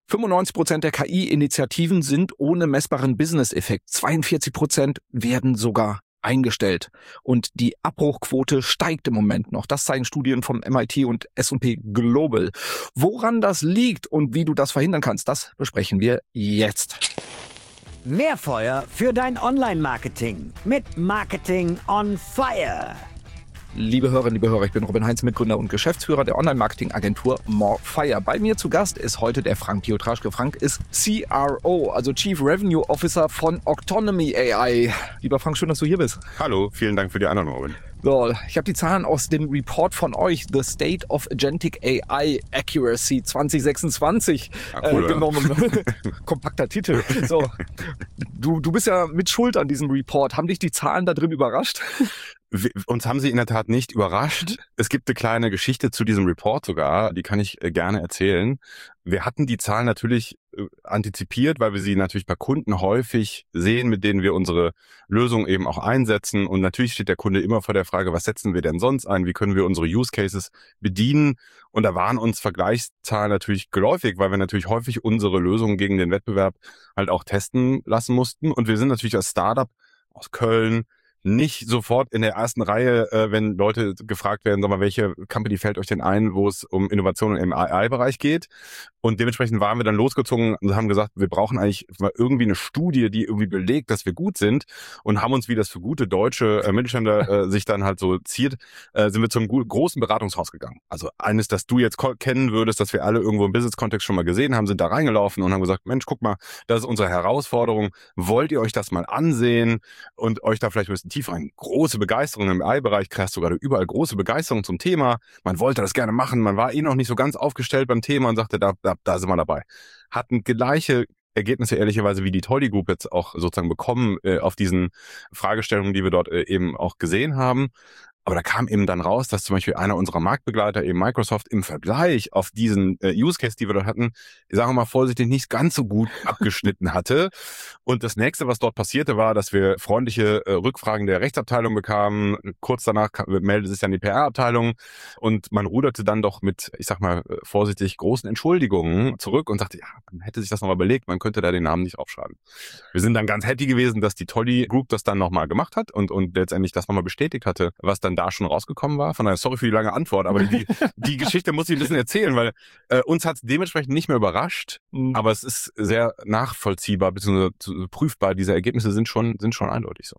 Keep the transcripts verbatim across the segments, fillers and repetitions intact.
fünfundneunzig Prozent der K I-Initiativen sind ohne messbaren Business-Effekt. zweiundvierzig Prozent werden sogar eingestellt. Und die Abbruchquote steigt im Moment noch. Das zeigen Studien vom M I T und S und P Global. Woran das liegt und wie du das verhindern kannst, das besprechen wir jetzt. Mehr Feuer für dein Online-Marketing mit Marketing on Fire. Liebe Hörerinnen, liebe Hörer, ich bin Robin Heinz, Mitgründer und Geschäftsführer der Online-Marketing-Agentur Morefire. Bei mir zu Gast ist heute der Frank Piotraschke. Frank ist C R O, also Chief Revenue Officer von Octonomy A I. Lieber Frank, schön, dass du hier bist. Hallo, vielen Dank für die Einladung, Robin. So, ich habe die Zahlen aus dem Report von euch, The State of Agentic A I Accuracy zwanzig sechsundzwanzig, ah, cool, äh, genommen. Kompakter Titel. So, du, du bist ja mit Schuld an diesem Report. Haben dich die Zahlen da drin überrascht? Wir, uns haben sie in der Tat nicht überrascht. Es gibt eine kleine Geschichte zu diesem Report sogar, die kann ich äh, gerne erzählen. Wir hatten die Zahlen natürlich äh, antizipiert, weil wir sie natürlich bei Kunden häufig sehen, mit denen wir unsere Lösung eben auch einsetzen. Und natürlich steht der Kunde immer vor der Frage, was setzen wir denn sonst ein? Wie können wir unsere Use Cases bedienen? Und da waren uns Vergleichszahlen natürlich geläufig, weil wir natürlich häufig unsere Lösungen gegen den Wettbewerb halt auch testen lassen mussten. Und wir sind natürlich als Startup aus Köln nicht sofort in der ersten Reihe, äh, wenn Leute gefragt werden, sag mal, welche Company fällt euch denn ein, wo es um Innovationen im A I-Bereich geht? Und dementsprechend waren wir dann losgezogen und haben gesagt, wir brauchen eigentlich mal irgendwie eine Studie, die irgendwie belegt, dass wir gut sind, und haben uns, wie das für gute deutsche äh, Mittelständler äh, sich dann halt so ziert, äh, sind wir zum großen Beratungshaus gegangen. Also eines, das du jetzt kennen würdest, das wir alle irgendwo im Business-Kontext schon mal gesehen haben, sind da reingelaufen und haben gesagt, Mensch, guck mal, das ist unsere Herausforderung. Wollt ihr euch das mal ansehen und euch da vielleicht ein bisschen tiefer ein? Große Begeisterung im A I-Bereich, kriegst du gerade überall große Begeisterung zum Thema. Man wollte das gerne machen, man war eh noch nicht so ganz aufgestellt beim Thema und sagte, da, da, da sind wir dabei. Hatten gleiche Ergebnisse ehrlicherweise wie die Tolly Group jetzt auch sozusagen bekommen äh, auf diesen Fragestellungen, die wir dort äh, eben auch gesehen haben. Aber da kam eben dann raus, dass zum Beispiel einer unserer Marktbegleiter, eben Microsoft, im Vergleich auf diesen äh, Use Case, die wir dort hatten, sagen wir mal vorsichtig, nicht ganz so gut abgeschnitten hatte. Und das nächste, was dort passierte, war, dass wir freundliche äh, Rückfragen der Rechtsabteilung bekamen. Kurz danach kam, meldete sich dann die P R-Abteilung und man ruderte dann doch mit, ich sag mal vorsichtig, großen Entschuldigungen zurück und sagte, ja, man hätte sich das nochmal überlegt, man könnte da den Namen nicht aufschreiben. Wir sind dann ganz happy gewesen, dass die Tolly Group das dann nochmal gemacht hat und, und letztendlich das nochmal bestätigt hatte, was dann da schon rausgekommen war. Von daher, sorry für die lange Antwort, aber die, die Geschichte muss ich ein bisschen erzählen, weil äh, uns hat es dementsprechend nicht mehr überrascht, mhm. aber es ist sehr nachvollziehbar bzw. prüfbar. Diese Ergebnisse sind schon, sind schon eindeutig so.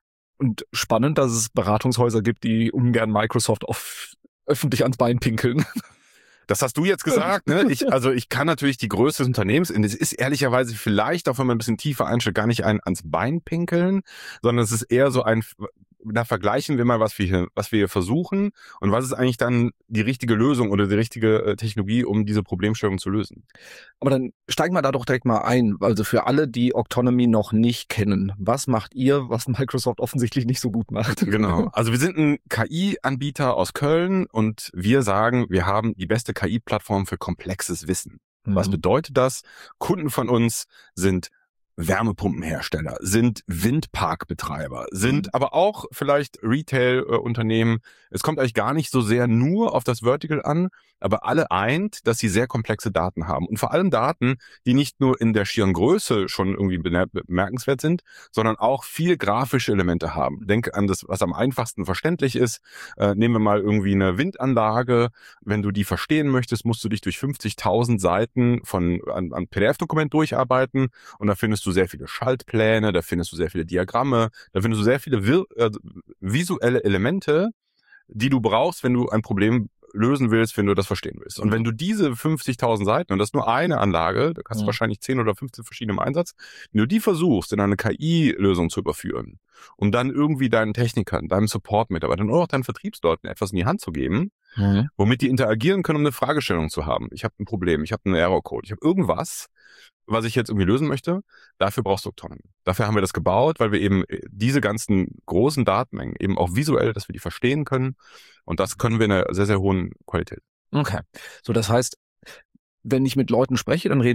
Und spannend, dass es Beratungshäuser gibt, die ungern Microsoft auf, öffentlich ans Bein pinkeln. Das hast du jetzt gesagt, ne? Ich, also ich kann natürlich die Größe des Unternehmens, und es ist ehrlicherweise vielleicht, auch wenn man ein bisschen tiefer einstellt, gar nicht ein ans Bein pinkeln, sondern es ist eher so ein, da vergleichen wir mal, was wir hier, was wir hier versuchen und was ist eigentlich dann die richtige Lösung oder die richtige äh, Technologie, um diese Problemstellung zu lösen. Aber dann steigen wir da doch direkt mal ein. Also für alle, die Octonomy noch nicht kennen, was macht ihr, was Microsoft offensichtlich nicht so gut macht? Genau. Also wir sind ein K I-Anbieter aus Köln und wir sagen, wir haben die beste K I-Plattform für komplexes Wissen. Mhm. Was bedeutet das? Kunden von uns sind Wärmepumpenhersteller, sind Windparkbetreiber, sind mhm. aber auch vielleicht Retail-Unternehmen. Es kommt eigentlich gar nicht so sehr nur auf das Vertical an, aber alle eint, dass sie sehr komplexe Daten haben. Und vor allem Daten, die nicht nur in der schieren Größe schon irgendwie bemerkenswert sind, sondern auch viel grafische Elemente haben. Denk an das, was am einfachsten verständlich ist. Äh, nehmen wir mal irgendwie eine Windanlage. Wenn du die verstehen möchtest, musst du dich durch fünfzigtausend Seiten von an, an P D F-Dokument durcharbeiten und da findest du sehr viele Schaltpläne, da findest du sehr viele Diagramme, da findest du sehr viele vir- äh, visuelle Elemente, die du brauchst, wenn du ein Problem lösen willst, wenn du das verstehen willst. Und wenn du diese fünfzigtausend Seiten, und das ist nur eine Anlage, da hast du ja. wahrscheinlich zehn oder fünfzehn verschiedene im Einsatz, wenn du die versuchst, in eine K I-Lösung zu überführen, um dann irgendwie deinen Technikern, deinem Support-Mitarbeitern oder auch deinen Vertriebsleuten etwas in die Hand zu geben, mhm. womit die interagieren können, um eine Fragestellung zu haben. Ich habe ein Problem, ich habe einen Error-Code, ich habe irgendwas, was ich jetzt irgendwie lösen möchte, dafür brauchst du Octonomy. Dafür haben wir das gebaut, weil wir eben diese ganzen großen Datenmengen eben auch visuell, dass wir die verstehen können. Und das können wir in einer sehr, sehr hohen Qualität. Okay. So, das heißt, wenn ich mit Leuten spreche, dann reden wir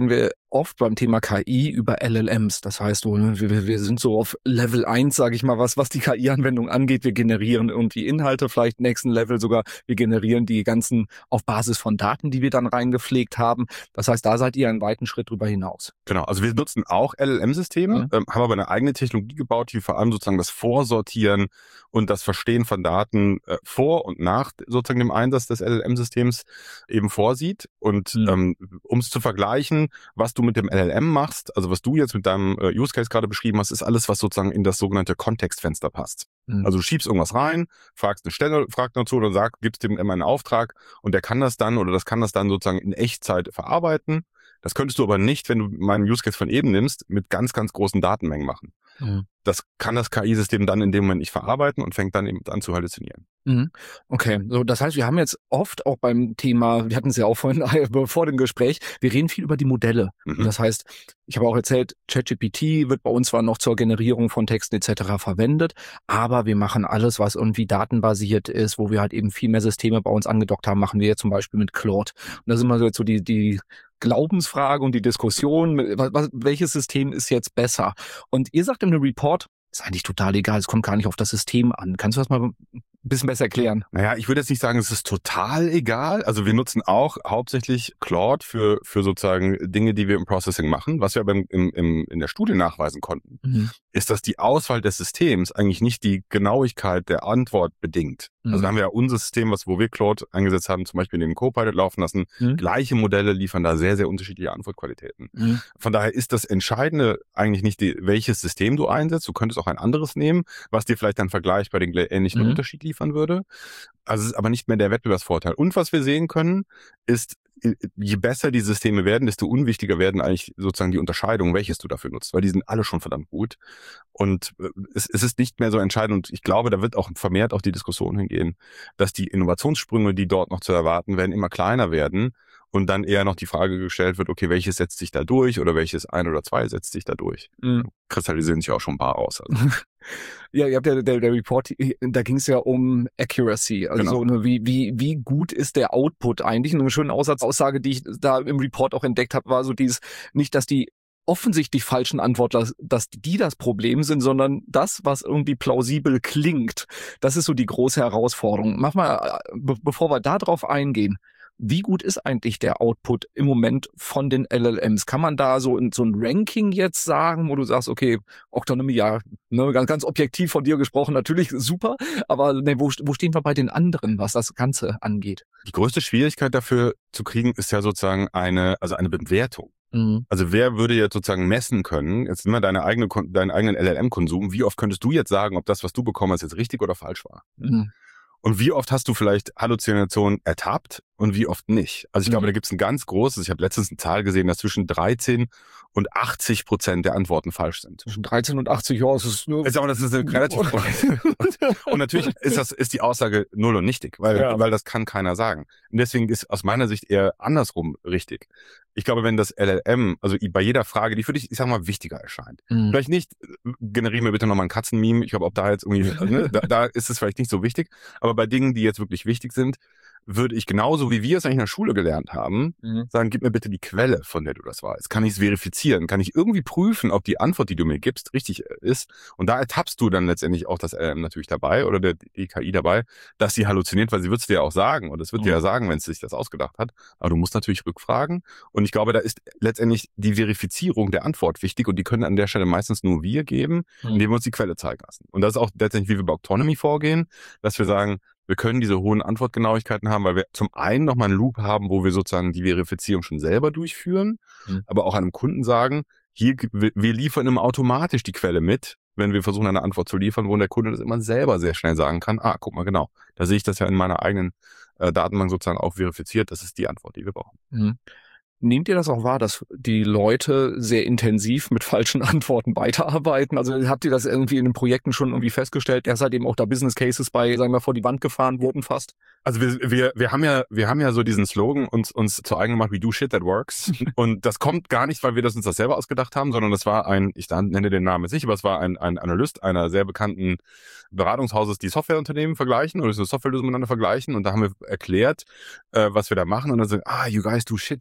oft beim Thema K I über L L Ms. Das heißt, wir, wir sind so auf Level eins, sage ich mal, was, was die K I-Anwendung angeht. Wir generieren irgendwie Inhalte, vielleicht nächsten Level sogar. Wir generieren die ganzen auf Basis von Daten, die wir dann reingepflegt haben. Das heißt, da seid ihr einen weiten Schritt drüber hinaus. Genau, also wir nutzen auch L L M-Systeme, Mhm. ähm, haben aber eine eigene Technologie gebaut, die vor allem sozusagen das Vorsortieren und das Verstehen von Daten äh, vor und nach sozusagen dem Einsatz des L L M-Systems eben vorsieht. Und Mhm. ähm, um es zu vergleichen, was du mit dem L L M machst, also was du jetzt mit deinem äh, Use Case gerade beschrieben hast, ist alles, was sozusagen in das sogenannte Kontextfenster passt. Mhm. Also du schiebst irgendwas rein, fragst eine Stelle, fragst dazu oder sagst, gibst dem immer einen Auftrag und der kann das dann oder das kann das dann sozusagen in Echtzeit verarbeiten. Das könntest du aber nicht, wenn du meinen Use Case von eben nimmst, mit ganz, ganz großen Datenmengen machen. Mhm. Das kann das K I-System dann in dem Moment nicht verarbeiten und fängt dann eben an zu halluzinieren. Mhm. Okay, so das heißt, wir haben jetzt oft auch beim Thema, wir hatten es ja auch vorhin vor dem Gespräch, wir reden viel über die Modelle. Mhm. Und das heißt, ich habe auch erzählt, ChatGPT wird bei uns zwar noch zur Generierung von Texten et cetera verwendet, aber wir machen alles, was irgendwie datenbasiert ist, wo wir halt eben viel mehr Systeme bei uns angedockt haben, machen wir jetzt zum Beispiel mit Claude. Und das ist immer so jetzt so die, die Glaubensfrage und die Diskussion, was, was, welches System ist jetzt besser? Und ihr sagt in dem Report, ist eigentlich total egal, es kommt gar nicht auf das System an. Kannst du das mal ein bisschen besser erklären? Naja, ich würde jetzt nicht sagen, es ist total egal. Also wir nutzen auch hauptsächlich Claude für für sozusagen Dinge, die wir im Processing machen. Was wir aber im, im, in der Studie nachweisen konnten, Mhm. ist, dass die Auswahl des Systems eigentlich nicht die Genauigkeit der Antwort bedingt. Mhm. Also da haben wir ja unser System, was wo wir Claude eingesetzt haben, zum Beispiel in den Copilot laufen lassen. Mhm. Gleiche Modelle liefern da sehr, sehr unterschiedliche Antwortqualitäten. Mhm. Von daher ist das Entscheidende eigentlich nicht, die, welches System du einsetzt. Du könntest auch ein anderes nehmen, was dir vielleicht dann Vergleich bei den ähnlichen Mhm. Unterschied liefern würde. Also es ist aber nicht mehr der Wettbewerbsvorteil. Und was wir sehen können, ist, je besser die Systeme werden, desto unwichtiger werden eigentlich sozusagen die Unterscheidungen, welches du dafür nutzt, weil die sind alle schon verdammt gut. Und es, es ist nicht mehr so entscheidend. Und ich glaube, da wird auch vermehrt auch die Diskussion hingehen, dass die Innovationssprünge, die dort noch zu erwarten werden, immer kleiner werden. Und dann eher noch die Frage gestellt wird, okay, welches setzt sich da durch oder welches ein oder zwei setzt sich da durch. Mhm. Kristallisieren sich auch schon ein paar aus. Also. Ja, ihr habt ja der, der Report, da ging es ja um Accuracy, also Genau. so, wie wie wie gut ist der Output eigentlich? Und eine schöne Aussatz, Aussage, die ich da im Report auch entdeckt habe, war so dieses, nicht, dass die offensichtlich falschen Antwortler, dass die das Problem sind, sondern das, was irgendwie plausibel klingt. Das ist so die große Herausforderung. Mach mal, be bevor wir da drauf eingehen, wie gut ist eigentlich der Output im Moment von den L L Ms? Kann man da so in so ein Ranking jetzt sagen, wo du sagst, okay, Octonomy, ja, ne, ganz, ganz objektiv von dir gesprochen, natürlich super, aber ne, wo, wo stehen wir bei den anderen, was das Ganze angeht? Die größte Schwierigkeit dafür zu kriegen, ist ja sozusagen eine, also eine Bewertung. Mhm. Also wer würde jetzt sozusagen messen können, jetzt immer deine eigene, deinen eigenen L L M-Konsum, wie oft könntest du jetzt sagen, ob das, was du bekommen hast, jetzt richtig oder falsch war? Mhm. Und wie oft hast du vielleicht Halluzinationen ertappt und wie oft nicht? Also ich Mhm. glaube, da gibt es ein ganz großes, ich habe letztens eine Zahl gesehen, dass zwischen dreizehn und achtzig Prozent der Antworten falsch sind. Zwischen dreizehn und achtzig Jahren ist es nur... Ich sag mal, das ist eine relativ und, und natürlich ist das ist die Aussage null und nichtig, weil Ja. weil das kann keiner sagen. Und deswegen ist aus meiner Sicht eher andersrum richtig. Ich glaube, wenn das L L M, also bei jeder Frage, die für dich, ich sag mal, wichtiger erscheint. Mhm. Vielleicht nicht, äh, generieren wir bitte nochmal ein Katzenmeme. Ich glaube, ob da jetzt irgendwie, ne, da, da ist es vielleicht nicht so wichtig. Aber bei Dingen, die jetzt wirklich wichtig sind, würde ich genauso, wie wir es eigentlich in der Schule gelernt haben, Mhm. sagen, gib mir bitte die Quelle, von der du das weißt. Kann ich es verifizieren? Kann ich irgendwie prüfen, ob die Antwort, die du mir gibst, richtig ist? Und da ertappst du dann letztendlich auch das L L M natürlich dabei oder der, die K I dabei, dass sie halluziniert, weil sie wird es dir ja auch sagen. Und es wird Mhm. dir ja sagen, wenn es sich das ausgedacht hat. Aber du musst natürlich rückfragen. Und ich glaube, da ist letztendlich die Verifizierung der Antwort wichtig. Und die können an der Stelle meistens nur wir geben, Mhm. indem wir uns die Quelle zeigen lassen. Und das ist auch letztendlich, wie wir bei Octonomy vorgehen, dass wir sagen, wir können diese hohen Antwortgenauigkeiten haben, weil wir zum einen nochmal einen Loop haben, wo wir sozusagen die Verifizierung schon selber durchführen, Mhm. aber auch einem Kunden sagen, hier, wir wir liefern immer automatisch die Quelle mit, wenn wir versuchen, eine Antwort zu liefern, wo der Kunde das immer selber sehr schnell sagen kann, ah, guck mal, genau, da sehe ich das ja in meiner eigenen äh, Datenbank sozusagen auch verifiziert, das ist die Antwort, die wir brauchen. Mhm. Nehmt ihr das auch wahr, dass die Leute sehr intensiv mit falschen Antworten weiterarbeiten? Also habt ihr das irgendwie in den Projekten schon irgendwie festgestellt, dass halt eben auch da Business Cases bei, sagen wir, vor die Wand gefahren wurden fast? Also wir, wir, wir haben ja, wir haben ja so diesen Slogan uns, uns zu eigen gemacht, we do shit that works. Und das kommt gar nicht, weil wir das uns das selber ausgedacht haben, sondern das war ein, ich nenne den Namen jetzt nicht, aber es war ein, ein Analyst einer sehr bekannten Beratungshauses, die Softwareunternehmen vergleichen oder so Softwarelösungen miteinander vergleichen. Und da haben wir erklärt, äh, was wir da machen. Und dann sagen, ah, you guys do shit that works.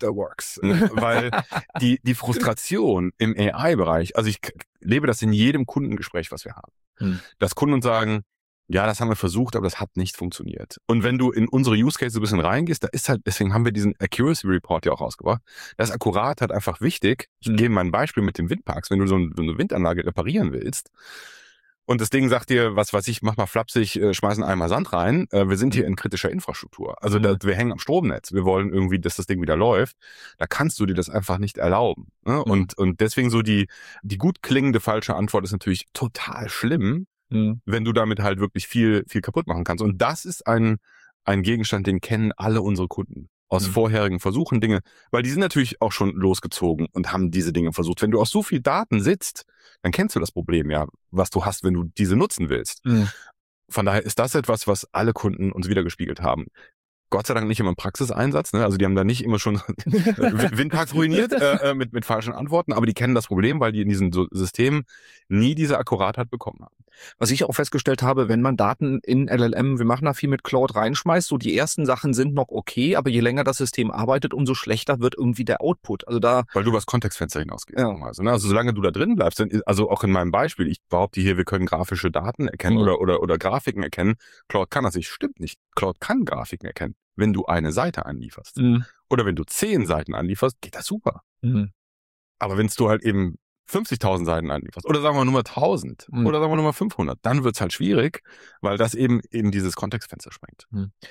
Windparks, weil die, die Frustration im A I-Bereich, also ich k- lebe das in jedem Kundengespräch, was wir haben, Hm. dass Kunden uns sagen, ja, das haben wir versucht, aber das hat nicht funktioniert. Und wenn du in unsere Use Case so ein bisschen reingehst, da ist halt, deswegen haben wir diesen Accuracy Report ja auch rausgebracht. Das ist akkurat halt einfach wichtig. Ich Mhm. gebe mal ein Beispiel mit den Windparks. Wenn du so eine, so eine Windanlage reparieren willst und das Ding sagt dir, was weiß ich, mach mal flapsig, äh, schmeißen einmal Sand rein. Äh, wir sind hier in kritischer Infrastruktur. Also da, wir hängen am Stromnetz. Wir wollen irgendwie, dass das Ding wieder läuft. Da kannst du dir das einfach nicht erlauben. Ne? Mhm. Und, und deswegen so die, die gut klingende falsche Antwort ist natürlich total schlimm, Hm. wenn du damit halt wirklich viel, viel kaputt machen kannst. Und das ist ein, ein Gegenstand, den kennen alle unsere Kunden aus Mhm. vorherigen Versuchen, Dinge, weil die sind natürlich auch schon losgezogen und haben diese Dinge versucht. Wenn du aus so viel Daten sitzt, dann kennst du das Problem ja, was du hast, wenn du diese nutzen willst. Hm. Von daher ist das etwas, was alle Kunden uns wiedergespiegelt haben. Gott sei Dank nicht immer im Praxiseinsatz, ne? Also die haben da nicht immer schon Windparks ruiniert äh, mit, mit falschen Antworten, aber die kennen das Problem, weil die in diesen so Systemen nie diese Akkuratheit bekommen haben. Was ich auch festgestellt habe, wenn man Daten in L L M, wir machen da viel mit Claude, reinschmeißt, so die ersten Sachen sind noch okay, aber je länger das System arbeitet, umso schlechter wird irgendwie der Output. Also da, Weil du übers Kontextfenster hinausgehst. Ja. Also, ne? Also solange du da drin bleibst, dann- also auch in meinem Beispiel, ich behaupte hier, wir können grafische Daten erkennen Mhm. oder, oder, oder Grafiken erkennen. Claude kann das nicht. Stimmt nicht. Claude kann Grafiken erkennen, wenn du eine Seite anlieferst. Hm. Oder wenn du zehn Seiten anlieferst, geht das super. Hm. Aber wenn du halt eben fünfzigtausend Seiten anlieferst, oder sagen wir nur mal tausend, Mhm. oder sagen wir nur mal fünfhundert, dann wird's halt schwierig, weil das eben eben dieses Kontextfenster sprengt.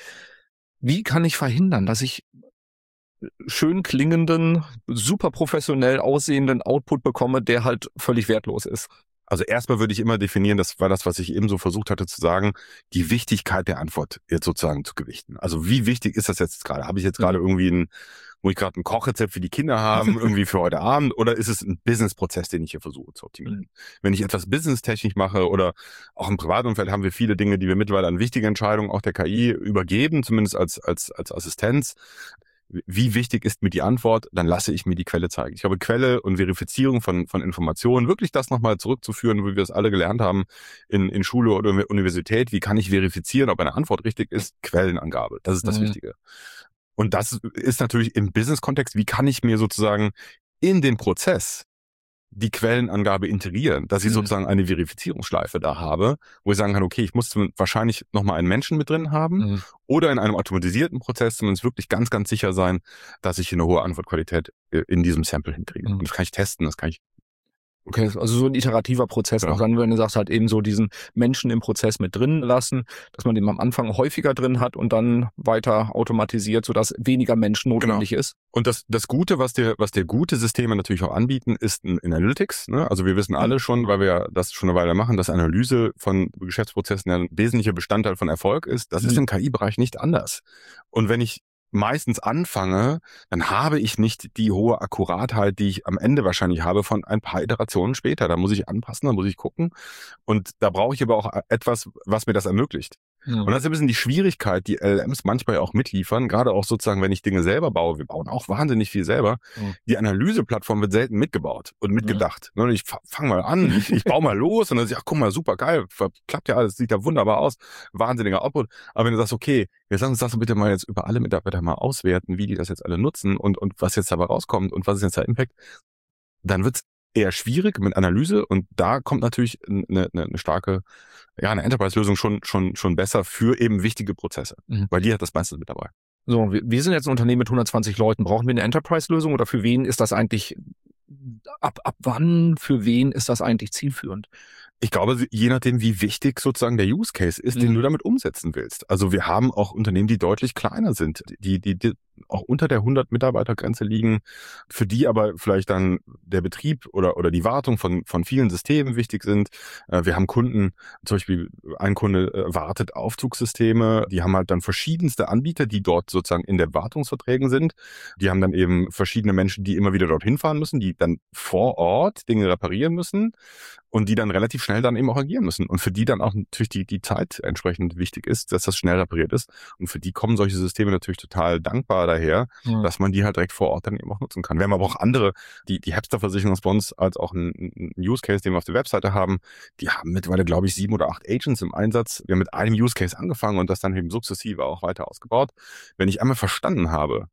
Wie kann ich verhindern, dass ich schön klingenden, super professionell aussehenden Output bekomme, der halt völlig wertlos ist? Also erstmal würde ich immer definieren, das war das, was ich eben so versucht hatte zu sagen, die Wichtigkeit der Antwort jetzt sozusagen zu gewichten. Also wie wichtig ist das jetzt gerade? Habe ich jetzt gerade irgendwie ein, wo ich gerade ein Kochrezept für die Kinder haben, irgendwie für heute Abend, oder ist es ein Businessprozess, den ich hier versuche zu optimieren? Wenn ich etwas businesstechnisch mache oder auch im Privatumfeld haben wir viele Dinge, die wir mittlerweile an wichtige Entscheidungen auch der K I übergeben, zumindest als, als, als Assistenz. Wie wichtig ist mir die Antwort, dann lasse ich mir die Quelle zeigen. Ich glaube, Quelle und Verifizierung von, von Informationen, wirklich das nochmal zurückzuführen, wie wir es alle gelernt haben in, in Schule oder Universität. Wie kann ich verifizieren, ob eine Antwort richtig ist? Quellenangabe. Das ist das Mhm. Wichtige. Und das ist natürlich im Business-Kontext, wie kann ich mir sozusagen in den Prozess die Quellenangabe integrieren, dass ich Mhm. sozusagen eine Verifizierungsschleife da habe, wo ich sagen kann, okay, ich muss wahrscheinlich nochmal einen Menschen mit drin haben Mhm. oder in einem automatisierten Prozess zumindest wirklich ganz, ganz sicher sein, dass ich hier eine hohe Antwortqualität äh, in diesem Sample hinkriege. Mhm. Und das kann ich testen, das kann ich. Okay, also so ein iterativer Prozess. Genau. Auch dann, wenn du sagst, halt eben so diesen Menschen im Prozess mit drin lassen, dass man den am Anfang häufiger drin hat und dann weiter automatisiert, sodass weniger Menschen notwendig ist. Und das, das Gute, was dir, was dir gute Systeme natürlich auch anbieten, ist ein, ein Analytics. Ne? Also wir wissen alle schon, weil wir ja das schon eine Weile machen, dass Analyse von Geschäftsprozessen ja ein wesentlicher Bestandteil von Erfolg ist. Das Mhm. ist im K I-Bereich nicht anders. Und wenn ich meistens anfange, dann habe ich nicht die hohe Akkuratheit, die ich am Ende wahrscheinlich habe von ein paar Iterationen später. Da muss ich anpassen, da muss ich gucken. Und da brauche ich aber auch etwas, was mir das ermöglicht. Mhm. Und das ist ein bisschen die Schwierigkeit, die L L Ms manchmal auch mitliefern, gerade auch sozusagen, wenn ich Dinge selber baue. Wir bauen auch wahnsinnig viel selber. Mhm. Die Analyseplattform wird selten mitgebaut und mitgedacht. Mhm. Ich fange mal an, ich, ich baue mal los und dann sage ich, ach guck mal, super geil, klappt ja alles, sieht ja wunderbar aus, wahnsinniger Output. Aber wenn du sagst, okay, jetzt lass uns das bitte mal jetzt über alle Mitarbeiter mal auswerten, wie die das jetzt alle nutzen und, und was jetzt dabei rauskommt und was ist jetzt der Impact, dann wird's eher schwierig mit Analyse und da kommt natürlich eine, eine, eine starke, ja, eine Enterprise-Lösung schon, schon, schon besser für eben wichtige Prozesse, Mhm. weil die hat das meiste mit dabei. So, wir, wir sind jetzt ein Unternehmen mit hundertzwanzig Leuten. Brauchen wir eine Enterprise-Lösung oder für wen ist das eigentlich, ab, ab wann, für wen ist das eigentlich zielführend? Ich glaube, je nachdem, wie wichtig sozusagen der Use Case ist, den Mhm. du damit umsetzen willst. Also wir haben auch Unternehmen, die deutlich kleiner sind, die, die, die auch unter der hundert Mitarbeiter-Grenze liegen, für die aber vielleicht dann der Betrieb oder, oder die Wartung von, von vielen Systemen wichtig sind. Wir haben Kunden, zum Beispiel ein Kunde wartet Aufzugssysteme, die haben halt dann verschiedenste Anbieter, die dort sozusagen in der Wartungsverträgen sind. Die haben dann eben verschiedene Menschen, die immer wieder dorthin fahren müssen, die dann vor Ort Dinge reparieren müssen und die dann relativ schnell dann eben auch agieren müssen. Und für die dann auch natürlich die, die Zeit entsprechend wichtig ist, dass das schnell repariert ist. Und für die kommen solche Systeme natürlich total dankbar daher, Mhm. dass man die halt direkt vor Ort dann eben auch nutzen kann. Wir haben aber auch andere, die, die Hapster-Versicherung ist bei uns als auch ein, ein Use Case, den wir auf der Webseite haben. Die haben mittlerweile, glaube ich, sieben oder acht Agents im Einsatz. Wir haben mit einem Use Case angefangen und das dann eben sukzessive auch weiter ausgebaut. Wenn ich einmal verstanden habe,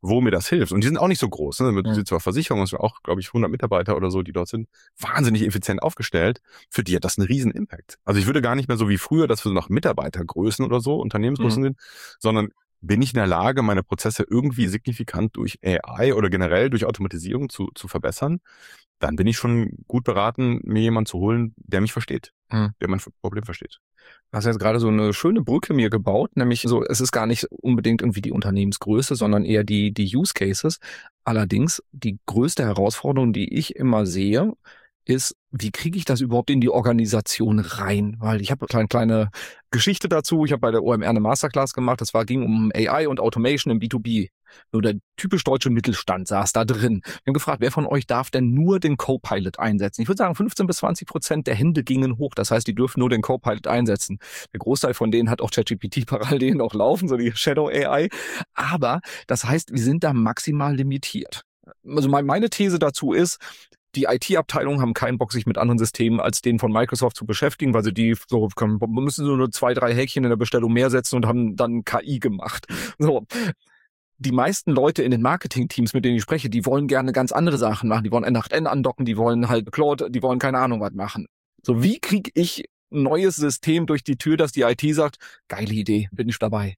wo mir das hilft. Und die sind auch nicht so groß. Ne? Mit Mhm. zwar Versicherung, es sind auch, glaube ich, hundert Mitarbeiter oder so, die dort sind, wahnsinnig effizient aufgestellt. Für die hat das einen riesen Impact. Also ich würde gar nicht mehr so wie früher, dass wir nach Mitarbeitergrößen oder so, Unternehmensgrößen Mhm. sind, sondern bin ich in der Lage, meine Prozesse irgendwie signifikant durch A I oder generell durch Automatisierung zu, zu verbessern, dann bin ich schon gut beraten, mir jemanden zu holen, der mich versteht, Mhm. der mein Problem versteht. Du hast jetzt gerade so eine schöne Brücke mir gebaut, nämlich so, es ist gar nicht unbedingt irgendwie die Unternehmensgröße, sondern eher die, die Use Cases. Allerdings, die größte Herausforderung, die ich immer sehe, ist, wie kriege ich das überhaupt in die Organisation rein? Weil ich habe eine kleine Geschichte dazu. Ich habe bei der O M R eine Masterclass gemacht. Das war ging um A I und Automation im B zwei B. So der typisch deutsche Mittelstand saß da drin. Wir haben gefragt, wer von euch darf denn nur den Copilot einsetzen? Ich würde sagen, fünfzehn bis zwanzig Prozent der Hände gingen hoch. Das heißt, die dürfen nur den Copilot einsetzen. Der Großteil von denen hat auch ChatGPT parallel noch laufen, so die Shadow A I. Aber das heißt, wir sind da maximal limitiert. Also meine These dazu ist, die I T-Abteilungen haben keinen Bock, sich mit anderen Systemen als denen von Microsoft zu beschäftigen, weil sie die so können, müssen so nur zwei, drei Häkchen in der Bestellung mehr setzen und haben dann K I gemacht. So. Die meisten Leute in den Marketing-Teams, mit denen ich spreche, die wollen gerne ganz andere Sachen machen. Die wollen N acht N andocken, die wollen halt Claude, die wollen keine Ahnung was machen. So, wie kriege ich ein neues System durch die Tür, dass die I T sagt, geile Idee, bin ich dabei.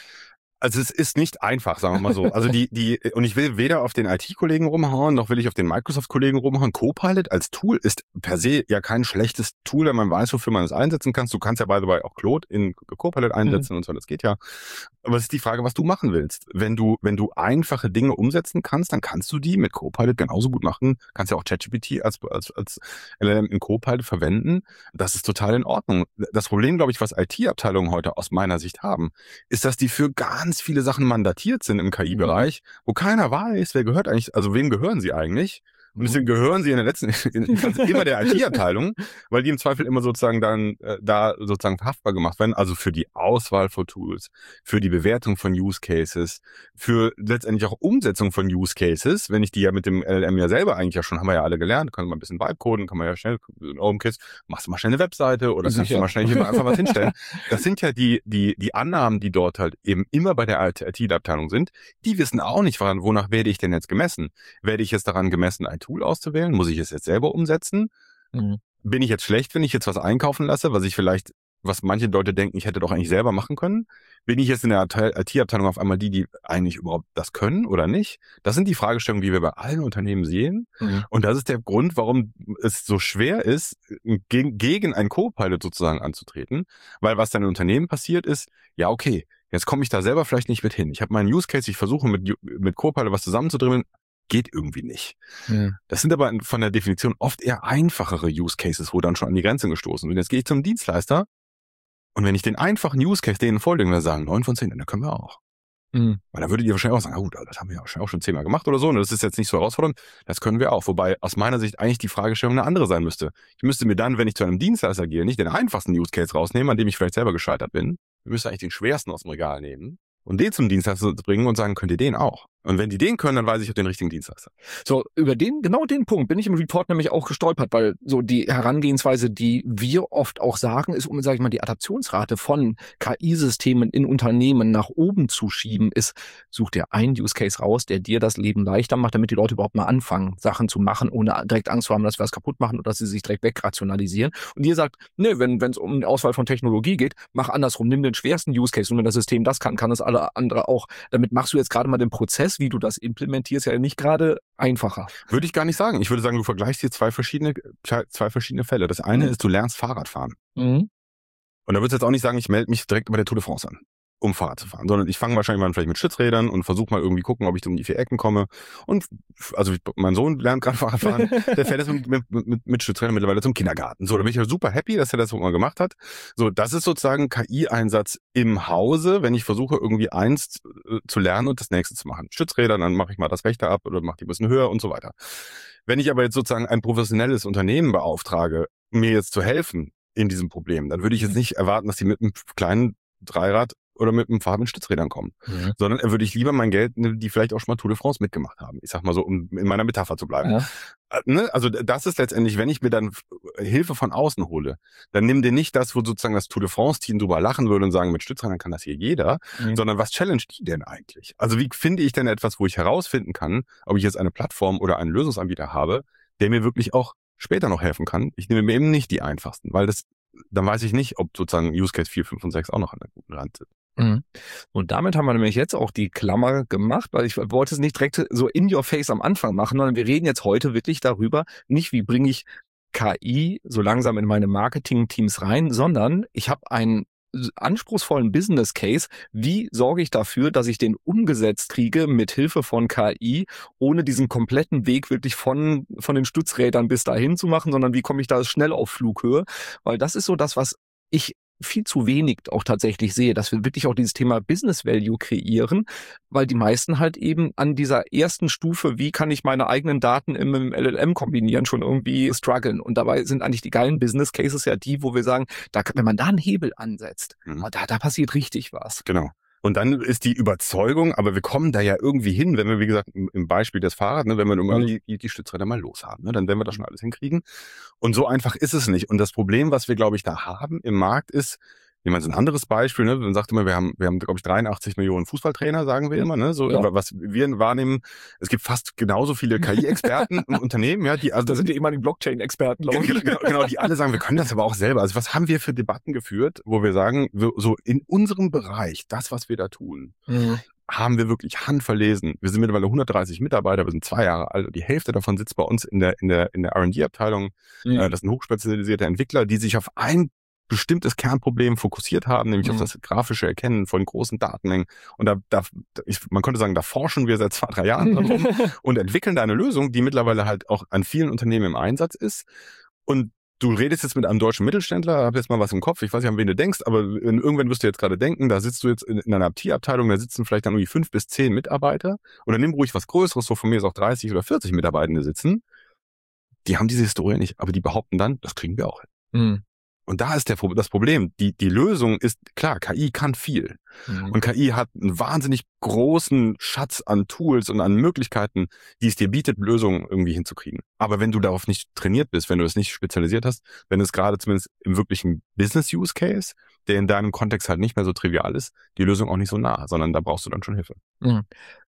Also es ist nicht einfach, sagen wir mal so. Also die, die, und ich will weder auf den I T-Kollegen rumhauen, noch will ich auf den Microsoft-Kollegen rumhauen. Copilot als Tool ist per se ja kein schlechtes Tool, wenn man weiß, wofür man es einsetzen kann. Du kannst ja by the way auch Claude in Copilot einsetzen mhm. und so, das geht ja. Aber es ist die Frage, was du machen willst. Wenn du, wenn du einfache Dinge umsetzen kannst, dann kannst du die mit Copilot genauso gut machen. Kannst ja auch ChatGPT als, als, als L L M in Copilot verwenden. Das ist total in Ordnung. Das Problem, glaube ich, was I T-Abteilungen heute aus meiner Sicht haben, ist, dass die für ganz viele Sachen mandatiert sind im K I-Bereich, mhm. wo keiner weiß, wer gehört eigentlich, also wem gehören sie eigentlich? Und deswegen gehören sie in der letzten, in, immer der I T-Abteilung, weil die im Zweifel immer sozusagen dann äh, da sozusagen haftbar gemacht werden. Also für die Auswahl von Tools, für die Bewertung von Use Cases, für letztendlich auch Umsetzung von Use Cases. Wenn ich die ja mit dem L L M ja selber eigentlich ja schon, haben wir ja alle gelernt, können wir ein bisschen Vibe-coden, kann man ja schnell, OpenKits, machst du mal schnell eine Webseite oder kannst du mal schnell hier mal einfach was hinstellen. Das sind ja die, die, die Annahmen, die dort halt eben immer bei der I T-Abteilung sind. Die wissen auch nicht, wonach werde ich denn jetzt gemessen? Werde ich jetzt daran gemessen, ein Tool auszuwählen? Muss ich es jetzt selber umsetzen? Mhm. Bin ich jetzt schlecht, wenn ich jetzt was einkaufen lasse, was ich vielleicht, was manche Leute denken, ich hätte doch eigentlich selber machen können? Bin ich jetzt in der I T-Abteilung auf einmal die, die eigentlich überhaupt das können oder nicht? Das sind die Fragestellungen, die wir bei allen Unternehmen sehen. Mhm. Und das ist der Grund, warum es so schwer ist, gegen, gegen einen Co-Pilot sozusagen anzutreten. Weil was dann im Unternehmen passiert ist, ja okay, jetzt komme ich da selber vielleicht nicht mit hin. Ich habe meinen Use Case, ich versuche mit, mit Co-Pilot was zusammenzudrimmeln, geht irgendwie nicht. Ja. Das sind aber von der Definition oft eher einfachere Use Cases, wo dann schon an die Grenzen gestoßen wird. Jetzt gehe ich zum Dienstleister und wenn ich den einfachen Use Case denen vorlege, dann sagen neun von zehn, dann können wir auch. Mhm. Weil dann würdet ihr wahrscheinlich auch sagen, gut, das haben wir ja wahrscheinlich auch schon zehnmal gemacht oder so, und das ist jetzt nicht so herausfordernd, das können wir auch. Wobei aus meiner Sicht eigentlich die Fragestellung eine andere sein müsste. Ich müsste mir dann, wenn ich zu einem Dienstleister gehe, nicht den einfachsten Use Case rausnehmen, an dem ich vielleicht selber gescheitert bin. Wir müssen eigentlich den schwersten aus dem Regal nehmen und den zum Dienstleister bringen und sagen, könnt ihr den auch? Und wenn die den können, dann weiß ich auf den richtigen Dienstleister. So, über den, genau den Punkt bin ich im Report nämlich auch gestolpert, weil so die Herangehensweise, die wir oft auch sagen, ist, um, sage ich mal, die Adaptionsrate von K I-Systemen in Unternehmen nach oben zu schieben, ist, such dir einen Use Case raus, der dir das Leben leichter macht, damit die Leute überhaupt mal anfangen, Sachen zu machen, ohne direkt Angst zu haben, dass wir es kaputt machen oder dass sie sich direkt wegrationalisieren. Und ihr sagt, ne, wenn wenn es um die Auswahl von Technologie geht, mach andersrum, nimm den schwersten Use Case und wenn das System das kann, kann es alle andere auch. Damit machst du jetzt gerade mal den Prozess, wie du das implementierst, ja nicht gerade einfacher. Würde ich gar nicht sagen. Ich würde sagen, du vergleichst hier zwei verschiedene, zwei verschiedene Fälle. Das eine mhm. ist, du lernst Fahrradfahren. Mhm. Und da würdest du jetzt auch nicht sagen, ich melde mich direkt bei der Tour de France an, um Fahrrad zu fahren, sondern ich fange wahrscheinlich mal vielleicht mit Stützrädern und versuche mal irgendwie gucken, ob ich um die vier Ecken komme. Und also mein Sohn lernt gerade Fahrradfahren, der fährt jetzt mit, mit, mit, mit Stützrädern mittlerweile zum Kindergarten. So, da bin ich ja super happy, dass er das mal gemacht hat. So, das ist sozusagen K I-Einsatz im Hause, wenn ich versuche, irgendwie eins zu lernen und das nächste zu machen. Stützräder, dann mache ich mal das rechte ab oder mache die ein bisschen höher und so weiter. Wenn ich aber jetzt sozusagen ein professionelles Unternehmen beauftrage, mir jetzt zu helfen in diesem Problem, dann würde ich jetzt nicht erwarten, dass die mit einem kleinen Dreirad oder mit einem Fahrrad mit Stützrädern kommen. Ja. Sondern würde ich lieber mein Geld, die vielleicht auch schon mal Tour de France mitgemacht haben. Ich sag mal so, um in meiner Metapher zu bleiben. Ja. Ne? Also das ist letztendlich, wenn ich mir dann Hilfe von außen hole, dann nimm dir nicht das, wo sozusagen das Tour de France-Team drüber lachen würde und sagen, mit Stützrädern kann das hier jeder, mhm. sondern was challenge die denn eigentlich? Also wie finde ich denn etwas, wo ich herausfinden kann, ob ich jetzt eine Plattform oder einen Lösungsanbieter habe, der mir wirklich auch später noch helfen kann? Ich nehme mir eben nicht die einfachsten, weil das, dann weiß ich nicht, ob sozusagen Use Case vier, fünf und sechs auch noch an der guten Rand sind. Mhm. Und damit haben wir nämlich jetzt auch die Klammer gemacht, weil ich wollte es nicht direkt so in your face am Anfang machen, sondern wir reden jetzt heute wirklich darüber, nicht wie bringe ich K I so langsam in meine Marketing-Teams rein, sondern ich habe einen anspruchsvollen Business Case. Wie sorge ich dafür, dass ich den umgesetzt kriege mit Hilfe von K I, ohne diesen kompletten Weg wirklich von von den Stützrädern bis dahin zu machen, sondern wie komme ich da schnell auf Flughöhe? Weil das ist so das, was ich viel zu wenig auch tatsächlich sehe, dass wir wirklich auch dieses Thema Business Value kreieren, weil die meisten halt eben an dieser ersten Stufe, wie kann ich meine eigenen Daten im, im L L M kombinieren, schon irgendwie strugglen. Und dabei sind eigentlich die geilen Business Cases ja die, wo wir sagen, da, wenn man da einen Hebel ansetzt, mhm. da, da passiert richtig was. Genau. Und dann ist die Überzeugung, aber wir kommen da ja irgendwie hin, wenn wir, wie gesagt, im Beispiel des Fahrrads, ne, wenn wir irgendwann mhm. die, die Stützräder mal los haben, ne, dann werden wir das schon alles hinkriegen. Und so einfach ist es nicht. Und das Problem, was wir, glaube ich, da haben im Markt ist, nehmen wir so ein anderes Beispiel, ne? Man sagt immer, wir haben, wir haben, glaube ich, dreiundachtzig Millionen Fußballtrainer, sagen wir immer, ne? So, ja. Was wir wahrnehmen, es gibt fast genauso viele K I-Experten im Unternehmen, ja, die, also. Da sind ja immer die Blockchain-Experten, glaube ich. Genau, genau, die alle sagen, wir können das aber auch selber. Also was haben wir für Debatten geführt, wo wir sagen, wir, so in unserem Bereich, das, was wir da tun, mhm. haben wir wirklich handverlesen. Wir sind mittlerweile hundertdreißig Mitarbeiter, wir sind zwei Jahre alt und die Hälfte davon sitzt bei uns in der, in der, in der R und D-Abteilung. Ja. Das sind hochspezialisierte Entwickler, die sich auf ein bestimmtes Kernproblem fokussiert haben, nämlich mhm. auf das grafische Erkennen von großen Datenmengen. Und da, da ich, man könnte sagen, da forschen wir seit zwei, drei Jahren dran und entwickeln da eine Lösung, die mittlerweile halt auch an vielen Unternehmen im Einsatz ist. Und du redest jetzt mit einem deutschen Mittelständler, hab jetzt mal was im Kopf, ich weiß nicht, an wen du denkst, aber irgendwann wirst du jetzt gerade denken, da sitzt du jetzt in, in einer I T-Abteilung, da sitzen vielleicht dann irgendwie fünf bis zehn Mitarbeiter. Oder nimm ruhig was Größeres, so von mir ist auch dreißig oder vierzig Mitarbeitende sitzen. Die haben diese Historie nicht, aber die behaupten dann, das kriegen wir auch hin. Mhm. Und da ist der, das Problem. Die, die Lösung ist, klar, K I kann viel. Mhm. Und K I hat einen wahnsinnig großen Schatz an Tools und an Möglichkeiten, die es dir bietet, Lösungen irgendwie hinzukriegen. Aber wenn du darauf nicht trainiert bist, wenn du es nicht spezialisiert hast, wenn es gerade zumindest im wirklichen Business-Use-Case, der in deinem Kontext halt nicht mehr so trivial ist, die Lösung auch nicht so nah, sondern da brauchst du dann schon Hilfe. Mhm.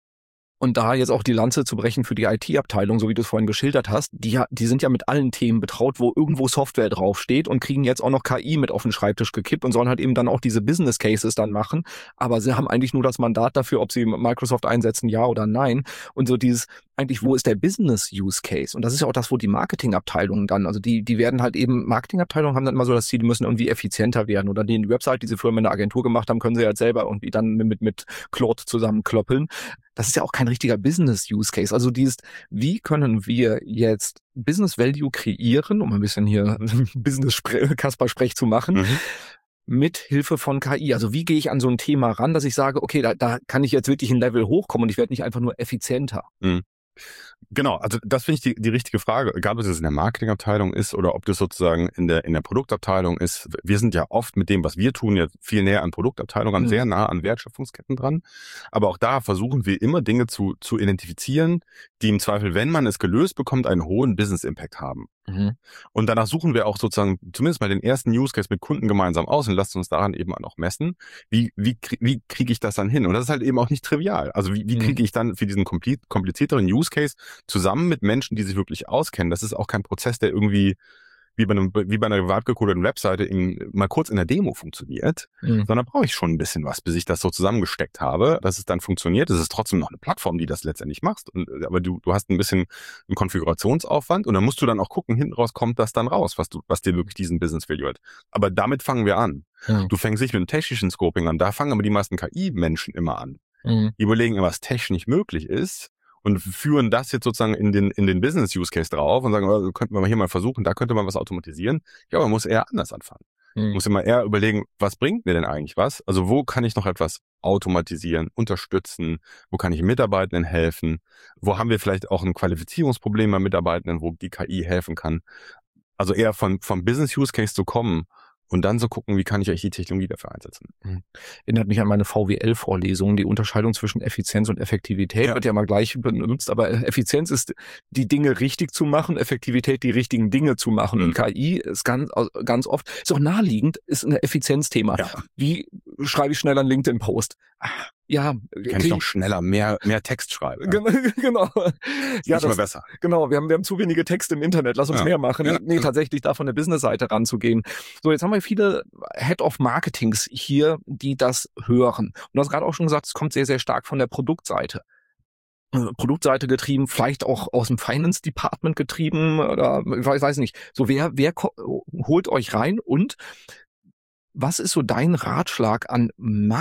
Und da jetzt auch die Lanze zu brechen für die I T-Abteilung, so wie du es vorhin geschildert hast, die, die sind ja mit allen Themen betraut, wo irgendwo Software draufsteht und kriegen jetzt auch noch K I mit auf den Schreibtisch gekippt und sollen halt eben dann auch diese Business Cases dann machen. Aber sie haben eigentlich nur das Mandat dafür, ob sie Microsoft einsetzen, ja oder nein. Und so dieses, eigentlich, wo ist der Business Use Case? Und das ist ja auch das, wo die Marketingabteilungen dann, also die, die werden halt eben, Marketingabteilungen haben dann immer so das Ziel, die müssen irgendwie effizienter werden oder die Website, die sie früher mit einer Agentur gemacht haben, können sie halt selber irgendwie dann mit, mit Claude zusammenkloppeln. Das ist ja auch kein richtiger Business-Use-Case. Also dieses, wie können wir jetzt Business-Value kreieren, um ein bisschen hier Business-Kasper-Sprech zu machen, mhm. mit Hilfe von K I? Also wie gehe ich an so ein Thema ran, dass ich sage, okay, da, da kann ich jetzt wirklich ein Level hochkommen und ich werde nicht einfach nur effizienter. Mhm. Genau, also das finde ich die, die richtige Frage, egal ob es in der Marketingabteilung ist oder ob das sozusagen in der in der Produktabteilung ist. Wir sind ja oft mit dem, was wir tun, ja viel näher an Produktabteilungen, mhm. sehr nah an Wertschöpfungsketten dran. Aber auch da versuchen wir immer Dinge zu zu identifizieren, die im Zweifel, wenn man es gelöst bekommt, einen hohen Business-Impact haben. Mhm. Und danach suchen wir auch sozusagen zumindest mal den ersten Use Case mit Kunden gemeinsam aus und lassen uns daran eben auch messen, wie wie wie kriege ich das dann hin? Und das ist halt eben auch nicht trivial. Also wie wie kriege ich dann für diesen komplizierteren Use Case zusammen mit Menschen, die sich wirklich auskennen. Das ist auch kein Prozess, der irgendwie wie bei einem, wie bei einer privat-gekodeten Webseite in, mal kurz in der Demo funktioniert, mhm. sondern brauche ich schon ein bisschen was, bis ich das so zusammengesteckt habe, dass es dann funktioniert. Es ist trotzdem noch eine Plattform, die das letztendlich macht. Und, aber du, du hast ein bisschen einen Konfigurationsaufwand und dann musst du dann auch gucken, hinten raus kommt das dann raus, was du, was dir wirklich diesen Business Value hat. Aber damit fangen wir an. Mhm. Du fängst nicht mit einem technischen Scoping an. Da fangen aber die meisten K I-Menschen immer an. Mhm. Die überlegen, was technisch möglich ist. Und führen das jetzt sozusagen in den in den Business-Use-Case drauf und sagen, oh, könnten wir mal hier mal versuchen, da könnte man was automatisieren. Ja, man muss eher anders anfangen. Mhm. Muss immer eher überlegen, was bringt mir denn eigentlich was? Also wo kann ich noch etwas automatisieren, unterstützen? Wo kann ich Mitarbeitenden helfen? Wo haben wir vielleicht auch ein Qualifizierungsproblem bei Mitarbeitenden, wo die K I helfen kann? Also eher von vom Business-Use-Case zu kommen und dann so gucken, wie kann ich eigentlich die Technologie dafür einsetzen. Mhm. Erinnert mich an meine V W L-Vorlesung. Die Unterscheidung zwischen Effizienz und Effektivität Ja. wird ja mal gleich benutzt, aber Effizienz ist, die Dinge richtig zu machen, Effektivität, die richtigen Dinge zu machen. Mhm. Und K I ist ganz, ganz oft, ist auch naheliegend, ist ein Effizienzthema. Ja. Wie schreibe ich schnell einen LinkedIn-Post? Ja, Kann ich noch schneller mehr, mehr Text schreiben. Ja. Genau. Ja, Nicht mal das, besser. genau. Wir haben, wir haben zu wenige Texte im Internet. Lass uns Ja. mehr machen. Ja. Nee, tatsächlich da von der Business-Seite ranzugehen. So, jetzt haben wir viele Head of Marketings hier, die das hören. Und du hast gerade auch schon gesagt, es kommt sehr, sehr stark von der Produktseite. Äh, Produktseite getrieben, vielleicht auch aus dem Finance Department getrieben oder ich weiß, weiß nicht. So, wer, wer ko- holt euch rein und was ist so dein Ratschlag an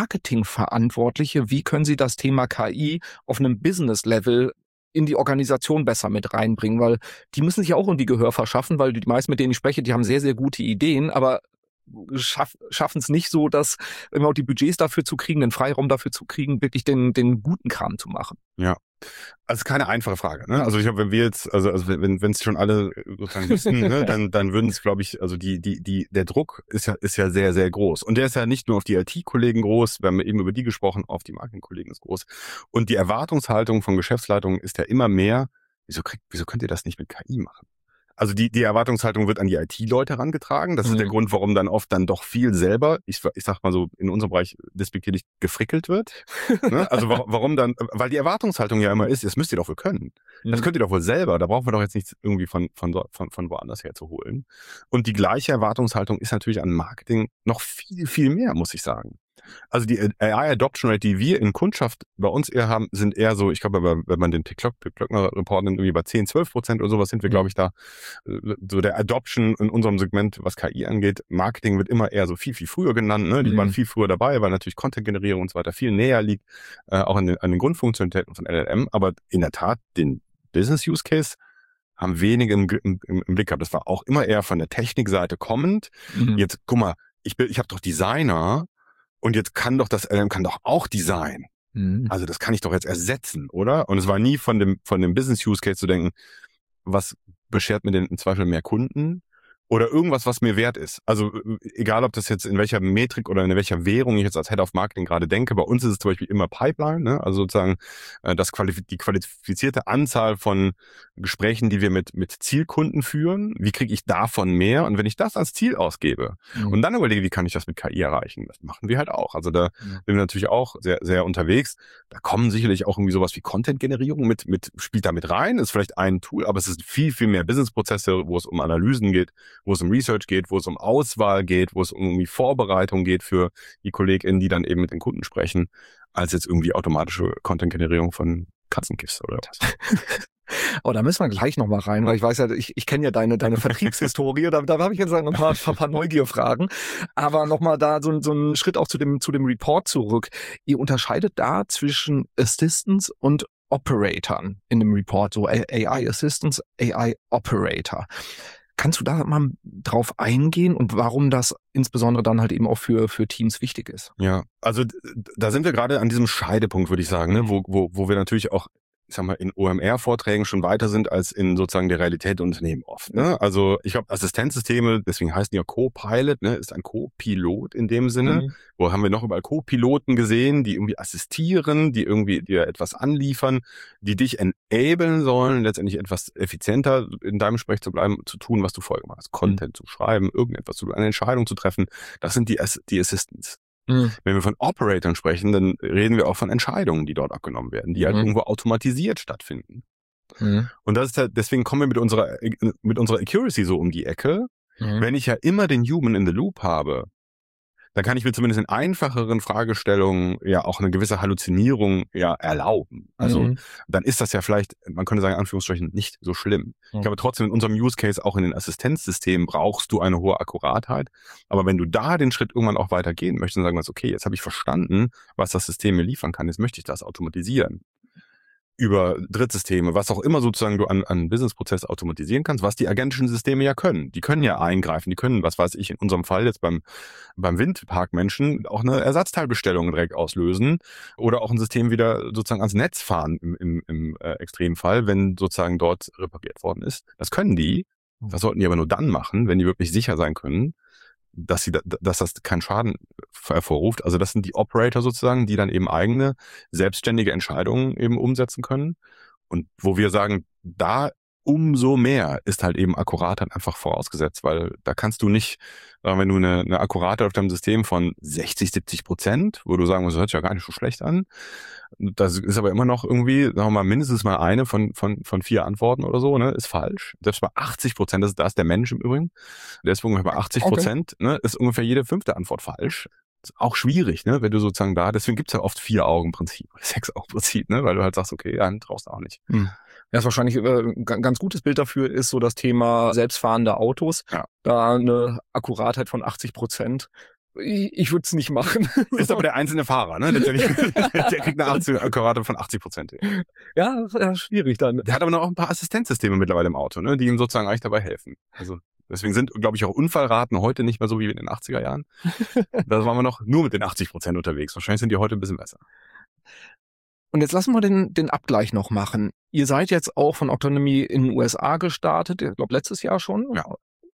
Marketingverantwortliche? Wie können sie das Thema K I auf einem Business-Level in die Organisation besser mit reinbringen? Weil die müssen sich ja auch irgendwie Gehör verschaffen, weil die meisten, mit denen ich spreche, die haben sehr, sehr gute Ideen, aber schaff, schaffen es nicht so, dass immer auch die Budgets dafür zu kriegen, den Freiraum dafür zu kriegen, wirklich den, den guten Kram zu machen. Ja. Also keine einfache Frage, ne? Also ich glaube, wenn wir jetzt, also, also wenn wenn es schon alle sozusagen wissen, ne, dann dann würden es, glaube ich, also die die die der Druck ist ja ist ja sehr sehr groß und der ist ja nicht nur auf die I T-Kollegen groß, wir haben eben über die gesprochen, auf die Marketing-Kollegen ist groß und die Erwartungshaltung von Geschäftsleitungen ist ja immer mehr. Wieso kriegt, wieso könnt ihr das nicht mit K I machen? Also die die Erwartungshaltung wird an die I T-Leute herangetragen. Das ist Mhm. der Grund, warum dann oft dann doch viel selber, ich, ich sag mal so, in unserem Bereich despektierlich gefrickelt wird. Ne? Also wa- warum dann, weil die Erwartungshaltung ja immer ist, das müsst ihr doch wohl können. Das könnt ihr doch wohl selber. Da brauchen wir doch jetzt nichts irgendwie von von von, von woanders her zu holen. Und die gleiche Erwartungshaltung ist natürlich an Marketing noch viel, viel mehr, muss ich sagen. Also die A I-Adoption Rate, die wir in Kundschaft bei uns eher haben, sind eher so, ich glaube, wenn man den Klöckner-Report nimmt, irgendwie bei zehn, zwölf Prozent oder sowas sind wir, glaube ich, da. So der Adoption in unserem Segment, was K I angeht, Marketing wird immer eher so viel, viel früher genannt. Ne? Die Mhm. waren viel früher dabei, weil natürlich Content-Generierung und so weiter viel näher liegt, äh, auch an den, an den Grundfunktionalitäten von L L M. Aber in der Tat, den Business-Use-Case haben wenige im, im, im Blick gehabt. Das war auch immer eher von der Technikseite kommend. Mhm. Jetzt, guck mal, ich bin, ich habe doch Designer und jetzt kann doch das L L M kann doch auch Design. Mhm. Also das kann ich doch jetzt ersetzen, oder? Und es war nie von dem von dem Business Use Case zu denken, was beschert mir denn im Zweifel mehr Kunden oder irgendwas, was mir wert ist. Also egal, ob das jetzt in welcher Metrik oder in welcher Währung ich jetzt als Head of Marketing gerade denke. Bei uns ist es zum Beispiel immer Pipeline, ne? Also sozusagen äh, das qualif- die qualifizierte Anzahl von Gesprächen, die wir mit mit Zielkunden führen. Wie kriege ich davon mehr? Und wenn ich das als Ziel ausgebe Mhm. und dann überlege, wie kann ich das mit K I erreichen? Das machen wir halt auch. Also da Ja. sind wir natürlich auch sehr, sehr unterwegs. Da kommen sicherlich auch irgendwie sowas wie Content-Generierung mit, mit, spielt da mit rein. Ist vielleicht ein Tool, aber es ist viel, viel mehr Business-Prozesse, wo es um Analysen geht, wo es um Research geht, wo es um Auswahl geht, wo es um irgendwie Vorbereitung geht für die KollegInnen, die dann eben mit den Kunden sprechen, als jetzt irgendwie automatische Content-Generierung von Katzenkiss oder was. Oh, da müssen wir gleich noch mal rein, weil ich weiß ja, ich, ich kenne ja deine deine Vertriebshistorie, da, da habe ich jetzt ein paar, ein paar Neugierfragen, aber noch mal da so, so einen Schritt auch zu dem zu dem Report zurück. Ihr unterscheidet da zwischen Assistants und Operatoren in dem Report, so A I Assistants, A I Operator. Kannst du da mal drauf eingehen und warum das insbesondere dann halt eben auch für für Teams wichtig ist? Ja, also d- da sind wir gerade an diesem Scheidepunkt, würde ich sagen, ne, wo, wo, wo wir natürlich auch, ich sag mal, in O M R-Vorträgen schon weiter sind als in sozusagen der Realität der Unternehmen oft. Ne? Also ich glaube, Assistenzsysteme, deswegen heißen die ja Co-Pilot, ne, ist ein Co-Pilot in dem Sinne. Mhm. Wo haben wir noch überall Co-Piloten gesehen, die irgendwie assistieren, die irgendwie dir etwas anliefern, die dich enablen sollen, letztendlich etwas effizienter in deinem Sprech zu bleiben, zu tun, was du vorher gemacht hast. Content zu schreiben, irgendetwas zu tun, eine Entscheidung zu treffen. Das sind die, Ass- die Assistants. Mhm. Wenn wir von Operatoren sprechen, dann reden wir auch von Entscheidungen, die dort abgenommen werden, die halt Mhm. irgendwo automatisiert stattfinden. Mhm. Und das ist halt, deswegen kommen wir mit unserer, mit unserer Accuracy so um die Ecke. Mhm. Wenn ich ja immer den Human in the Loop habe, dann kann ich mir zumindest in einfacheren Fragestellungen ja auch eine gewisse Halluzinierung ja erlauben. Also Mhm. dann ist das ja vielleicht, man könnte sagen, in Anführungsstrichen, nicht so schlimm. Mhm. Ich glaube trotzdem, in unserem Use Case, auch in den Assistenzsystemen, brauchst du eine hohe Akkuratheit. Aber wenn du da den Schritt irgendwann auch weitergehen möchtest und sagen wirst, okay, jetzt habe ich verstanden, was das System mir liefern kann, jetzt möchte ich das automatisieren. Über Drittsysteme, was auch immer sozusagen du an, an Businessprozess automatisieren kannst, was die agentischen Systeme ja können. Die können ja eingreifen, die können, was weiß ich, in unserem Fall jetzt beim, beim Windparkmenschen auch eine Ersatzteilbestellung direkt auslösen oder auch ein System wieder sozusagen ans Netz fahren im, im, im äh, Extremfall, wenn sozusagen dort repariert worden ist. Das können die. Das sollten die aber nur dann machen, wenn die wirklich sicher sein können, dass sie, da, dass das keinen Schaden hervorruft. Also das sind die Operator sozusagen, die dann eben eigene selbstständige Entscheidungen eben umsetzen können. Und wo wir sagen, da umso mehr ist halt eben Akkuratheit einfach vorausgesetzt, weil da kannst du nicht, wenn du eine, eine Akkuratheit auf deinem System von sechzig, siebzig Prozent, wo du sagen musst, das hört sich ja gar nicht so schlecht an, das ist aber immer noch irgendwie, sagen wir mal, mindestens mal eine von von von vier Antworten oder so, ne, ist falsch. Selbst bei achtzig Prozent, das ist, da ist der Mensch im Übrigen, der ist ungefähr bei achtzig Prozent, okay. ne, ist ungefähr jede fünfte Antwort falsch. Ist auch schwierig, ne, wenn du sozusagen da, deswegen gibt's ja oft Vier-Augen-Prinzip, Sechs-Augen-Prinzip, ne, weil du halt sagst, okay, einen traust du auch nicht. Hm. Ja, ist wahrscheinlich äh, ein ganz gutes Bild dafür ist so das Thema selbstfahrende Autos. Ja. Da eine Akkuratheit von achtzig Prozent. Ich, ich würde es nicht machen. Ist aber der einzelne Fahrer, ne? Der, der kriegt eine Akkuratheit von achtzig Prozent. Ja, ja, schwierig dann. Der hat aber noch auch ein paar Assistenzsysteme mittlerweile im Auto, ne, die ihm sozusagen eigentlich dabei helfen. Also deswegen sind, glaube ich, auch Unfallraten heute nicht mehr so wie in den achtziger Jahren. Da waren wir noch nur mit den achtzig Prozent unterwegs. Wahrscheinlich sind die heute ein bisschen besser. Und jetzt lassen wir den, den Abgleich noch machen. Ihr seid jetzt auch von Autonomy in den U S A gestartet, ich glaube letztes Jahr schon. Ja.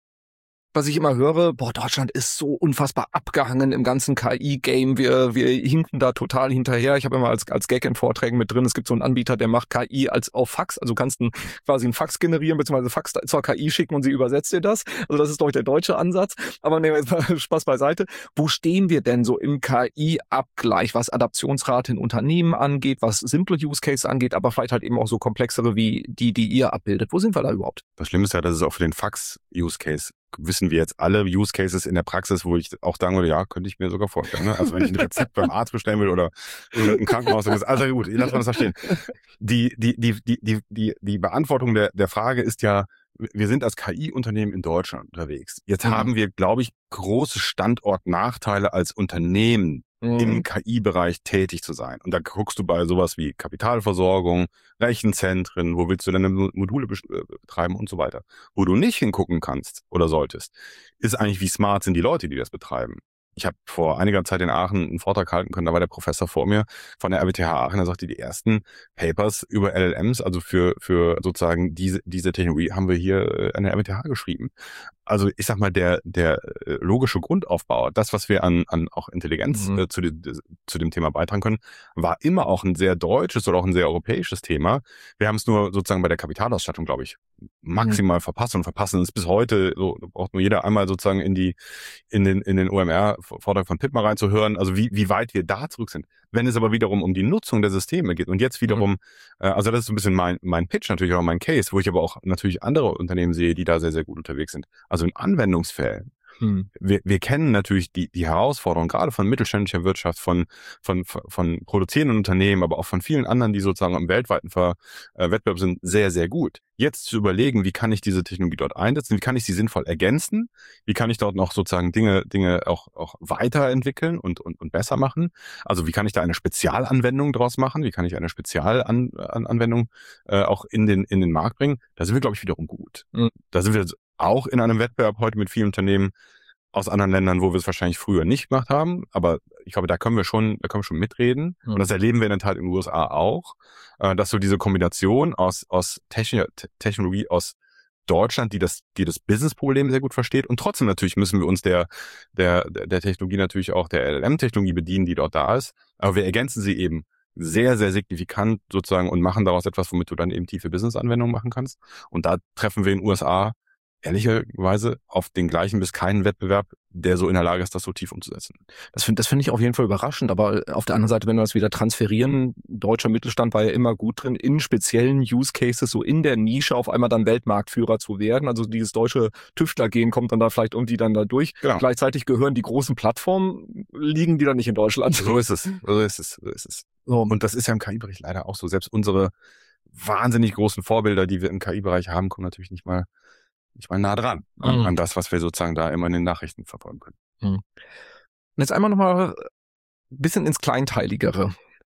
Was ich immer höre, boah, Deutschland ist so unfassbar abgehangen im ganzen K I-Game. Wir, wir hinken da total hinterher. Ich habe immer als, als Gag in Vorträgen mit drin, es gibt so einen Anbieter, der macht K I als auf Fax. Also du kannst ein, quasi einen Fax generieren, beziehungsweise Fax zur K I schicken und sie übersetzt dir das. Also das ist doch der deutsche Ansatz. Aber nehmen wir jetzt mal Spaß beiseite. Wo stehen wir denn so im K I-Abgleich, was Adaptionsrate in Unternehmen angeht, was simple Use Case angeht, aber vielleicht halt eben auch so komplexere wie die, die ihr abbildet? Wo sind wir da überhaupt? Das Schlimme ist ja, dass es auch für den Fax-Use Case wissen wir jetzt alle Use Cases in der Praxis, wo ich auch sagen würde, ja, könnte ich mir sogar vorstellen. Ne? Also wenn ich ein Rezept beim Arzt bestellen will oder ein Krankenhaus, dann ist also gut, lass mal das verstehen. Die, die, die, die, die, die, die Beantwortung der, der Frage ist ja, wir sind als K I-Unternehmen in Deutschland unterwegs. Jetzt mhm. haben wir, glaube ich, große Standortnachteile als Unternehmen, mhm. im K I-Bereich tätig zu sein. Und da guckst du bei sowas wie Kapitalversorgung, Rechenzentren, wo willst du deine Module betreiben und so weiter. Wo du nicht hingucken kannst oder solltest, ist eigentlich, wie smart sind die Leute, die das betreiben. Ich habe vor einiger Zeit in Aachen einen Vortrag halten können, da war der Professor vor mir von der R W T H Aachen, der sagte, die ersten Papers über L L Ms, also für für sozusagen diese diese Technologie, haben wir hier an der R W T H geschrieben. Also ich sag mal, der der logische Grundaufbau, das, was wir an an auch Intelligenz mhm. äh, zu, de, zu dem Thema beitragen können, war immer auch ein sehr deutsches oder auch ein sehr europäisches Thema. Wir haben es nur sozusagen bei der Kapitalausstattung, glaube ich, maximal mhm. verpasst und verpassen es bis heute. So braucht nur jeder einmal sozusagen in die in den in den O M R-Vortrag von Pitt mal reinzuhören, also wie wie weit wir da zurück sind. Wenn es aber wiederum um die Nutzung der Systeme geht und jetzt wiederum, mhm. äh, also das ist so ein bisschen mein mein Pitch natürlich auch mein Case, wo ich aber auch natürlich andere Unternehmen sehe, die da sehr sehr gut unterwegs sind. Also in Anwendungsfällen. Hm. Wir, wir kennen natürlich die, die Herausforderungen, gerade von mittelständischer Wirtschaft, von, von, von produzierenden Unternehmen, aber auch von vielen anderen, die sozusagen im weltweiten Ver, äh, Wettbewerb sind, sehr, sehr gut. Jetzt zu überlegen, wie kann ich diese Technologie dort einsetzen, wie kann ich sie sinnvoll ergänzen, wie kann ich dort noch sozusagen Dinge, Dinge auch, auch weiterentwickeln und, und, und besser machen. Also wie kann ich da eine Spezialanwendung draus machen, wie kann ich eine Spezialanwendung äh, auch in den, in den Markt bringen. Da sind wir, glaube ich, wiederum gut. Hm. Da sind wir auch in einem Wettbewerb heute mit vielen Unternehmen aus anderen Ländern, wo wir es wahrscheinlich früher nicht gemacht haben. Aber ich glaube, da können wir schon, da können wir schon mitreden. Mhm. Und das erleben wir in der Tat in den U S A auch, dass so diese Kombination aus, aus Technologie aus Deutschland, die das, die das Business-Problem sehr gut versteht. Und trotzdem natürlich müssen wir uns der, der, der Technologie natürlich auch der L L M-Technologie bedienen, die dort da ist. Aber wir ergänzen sie eben sehr, sehr signifikant sozusagen und machen daraus etwas, womit du dann eben tiefe Business-Anwendungen machen kannst. Und da treffen wir in den U S A ehrlicherweise auf den gleichen bis keinen Wettbewerb, der so in der Lage ist, das so tief umzusetzen. Das finde das finde ich auf jeden Fall überraschend, aber auf der anderen Seite, wenn wir das wieder transferieren, deutscher Mittelstand war ja immer gut drin, in speziellen Use Cases, so in der Nische auf einmal dann Weltmarktführer zu werden. Also dieses deutsche Tüftlergehen kommt dann da vielleicht irgendwie dann da durch. Genau. Gleichzeitig gehören die großen Plattformen, liegen die dann nicht in Deutschland. So ist es, so ist es, so ist es. So. Und das ist ja im K I-Bereich leider auch so. Selbst unsere wahnsinnig großen Vorbilder, die wir im K I-Bereich haben, kommen natürlich nicht mal nicht mal nah dran an, mhm. an das, was wir sozusagen da immer in den Nachrichten verfolgen können. Mhm. Und jetzt einmal nochmal ein bisschen ins Kleinteiligere.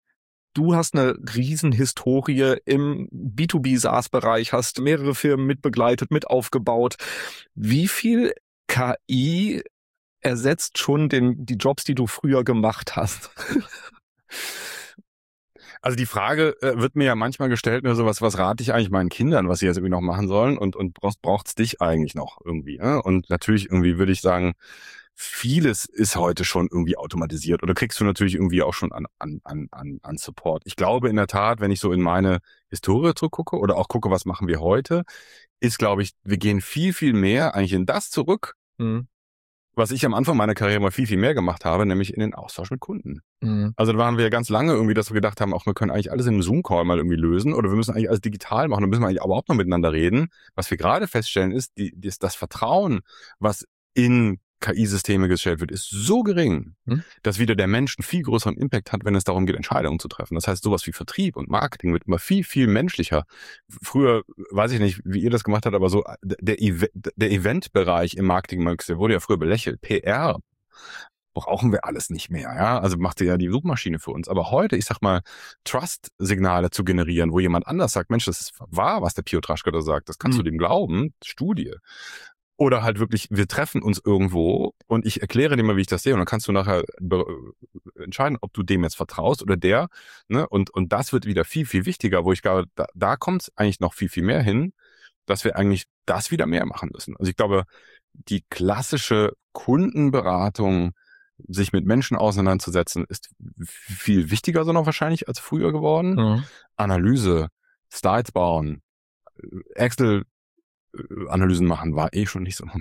Du hast eine Riesenhistorie im B zwei B SaaS-Bereich, hast mehrere Firmen mitbegleitet, mit aufgebaut. Wie viel K I ersetzt schon den, die Jobs, die du früher gemacht hast? Also die Frage äh, wird mir ja manchmal gestellt, nur so was, was rate ich eigentlich meinen Kindern, was sie jetzt irgendwie noch machen sollen und und brauchst braucht's dich eigentlich noch irgendwie? Ja? Und natürlich irgendwie würde ich sagen, vieles ist heute schon irgendwie automatisiert oder kriegst du natürlich irgendwie auch schon an, an, an, an Support. Ich glaube in der Tat, wenn ich so in meine Historie zurückgucke oder auch gucke, was machen wir heute, ist, glaube ich, wir gehen viel, viel mehr eigentlich in das zurück, mhm. was ich am Anfang meiner Karriere mal viel, viel mehr gemacht habe, nämlich in den Austausch mit Kunden. Mhm. Also da waren wir ja ganz lange irgendwie, dass wir gedacht haben, auch wir können eigentlich alles in einem Zoom-Call mal irgendwie lösen oder wir müssen eigentlich alles digital machen, dann müssen wir eigentlich überhaupt noch miteinander reden. Was wir gerade feststellen ist, die, die, das Vertrauen, was in K I-Systeme gestellt wird, ist so gering, hm? dass wieder der Mensch einen viel größeren Impact hat, wenn es darum geht, Entscheidungen zu treffen. Das heißt, sowas wie Vertrieb und Marketing wird immer viel, viel menschlicher. Früher, weiß ich nicht, wie ihr das gemacht habt, aber so der, Ev- der Eventbereich im Marketing, der wurde ja früher belächelt. P R brauchen wir alles nicht mehr, ja. Also macht ja die Suchmaschine für uns. Aber heute, ich sag mal, Trust-Signale zu generieren, wo jemand anders sagt, Mensch, das ist wahr, was der Piotraszka da sagt, das kannst hm. du dem glauben, Studie. Oder halt wirklich, wir treffen uns irgendwo und ich erkläre dir mal, wie ich das sehe und dann kannst du nachher be- entscheiden, ob du dem jetzt vertraust oder der. Ne? Und und das wird wieder viel, viel wichtiger, wo ich glaube, da, da kommt es eigentlich noch viel, viel mehr hin, dass wir eigentlich das wieder mehr machen müssen. Also ich glaube, die klassische Kundenberatung, sich mit Menschen auseinanderzusetzen, ist viel wichtiger so noch wahrscheinlich als früher geworden. Mhm. Analyse, Slides bauen, Excel Analysen machen war eh schon nicht so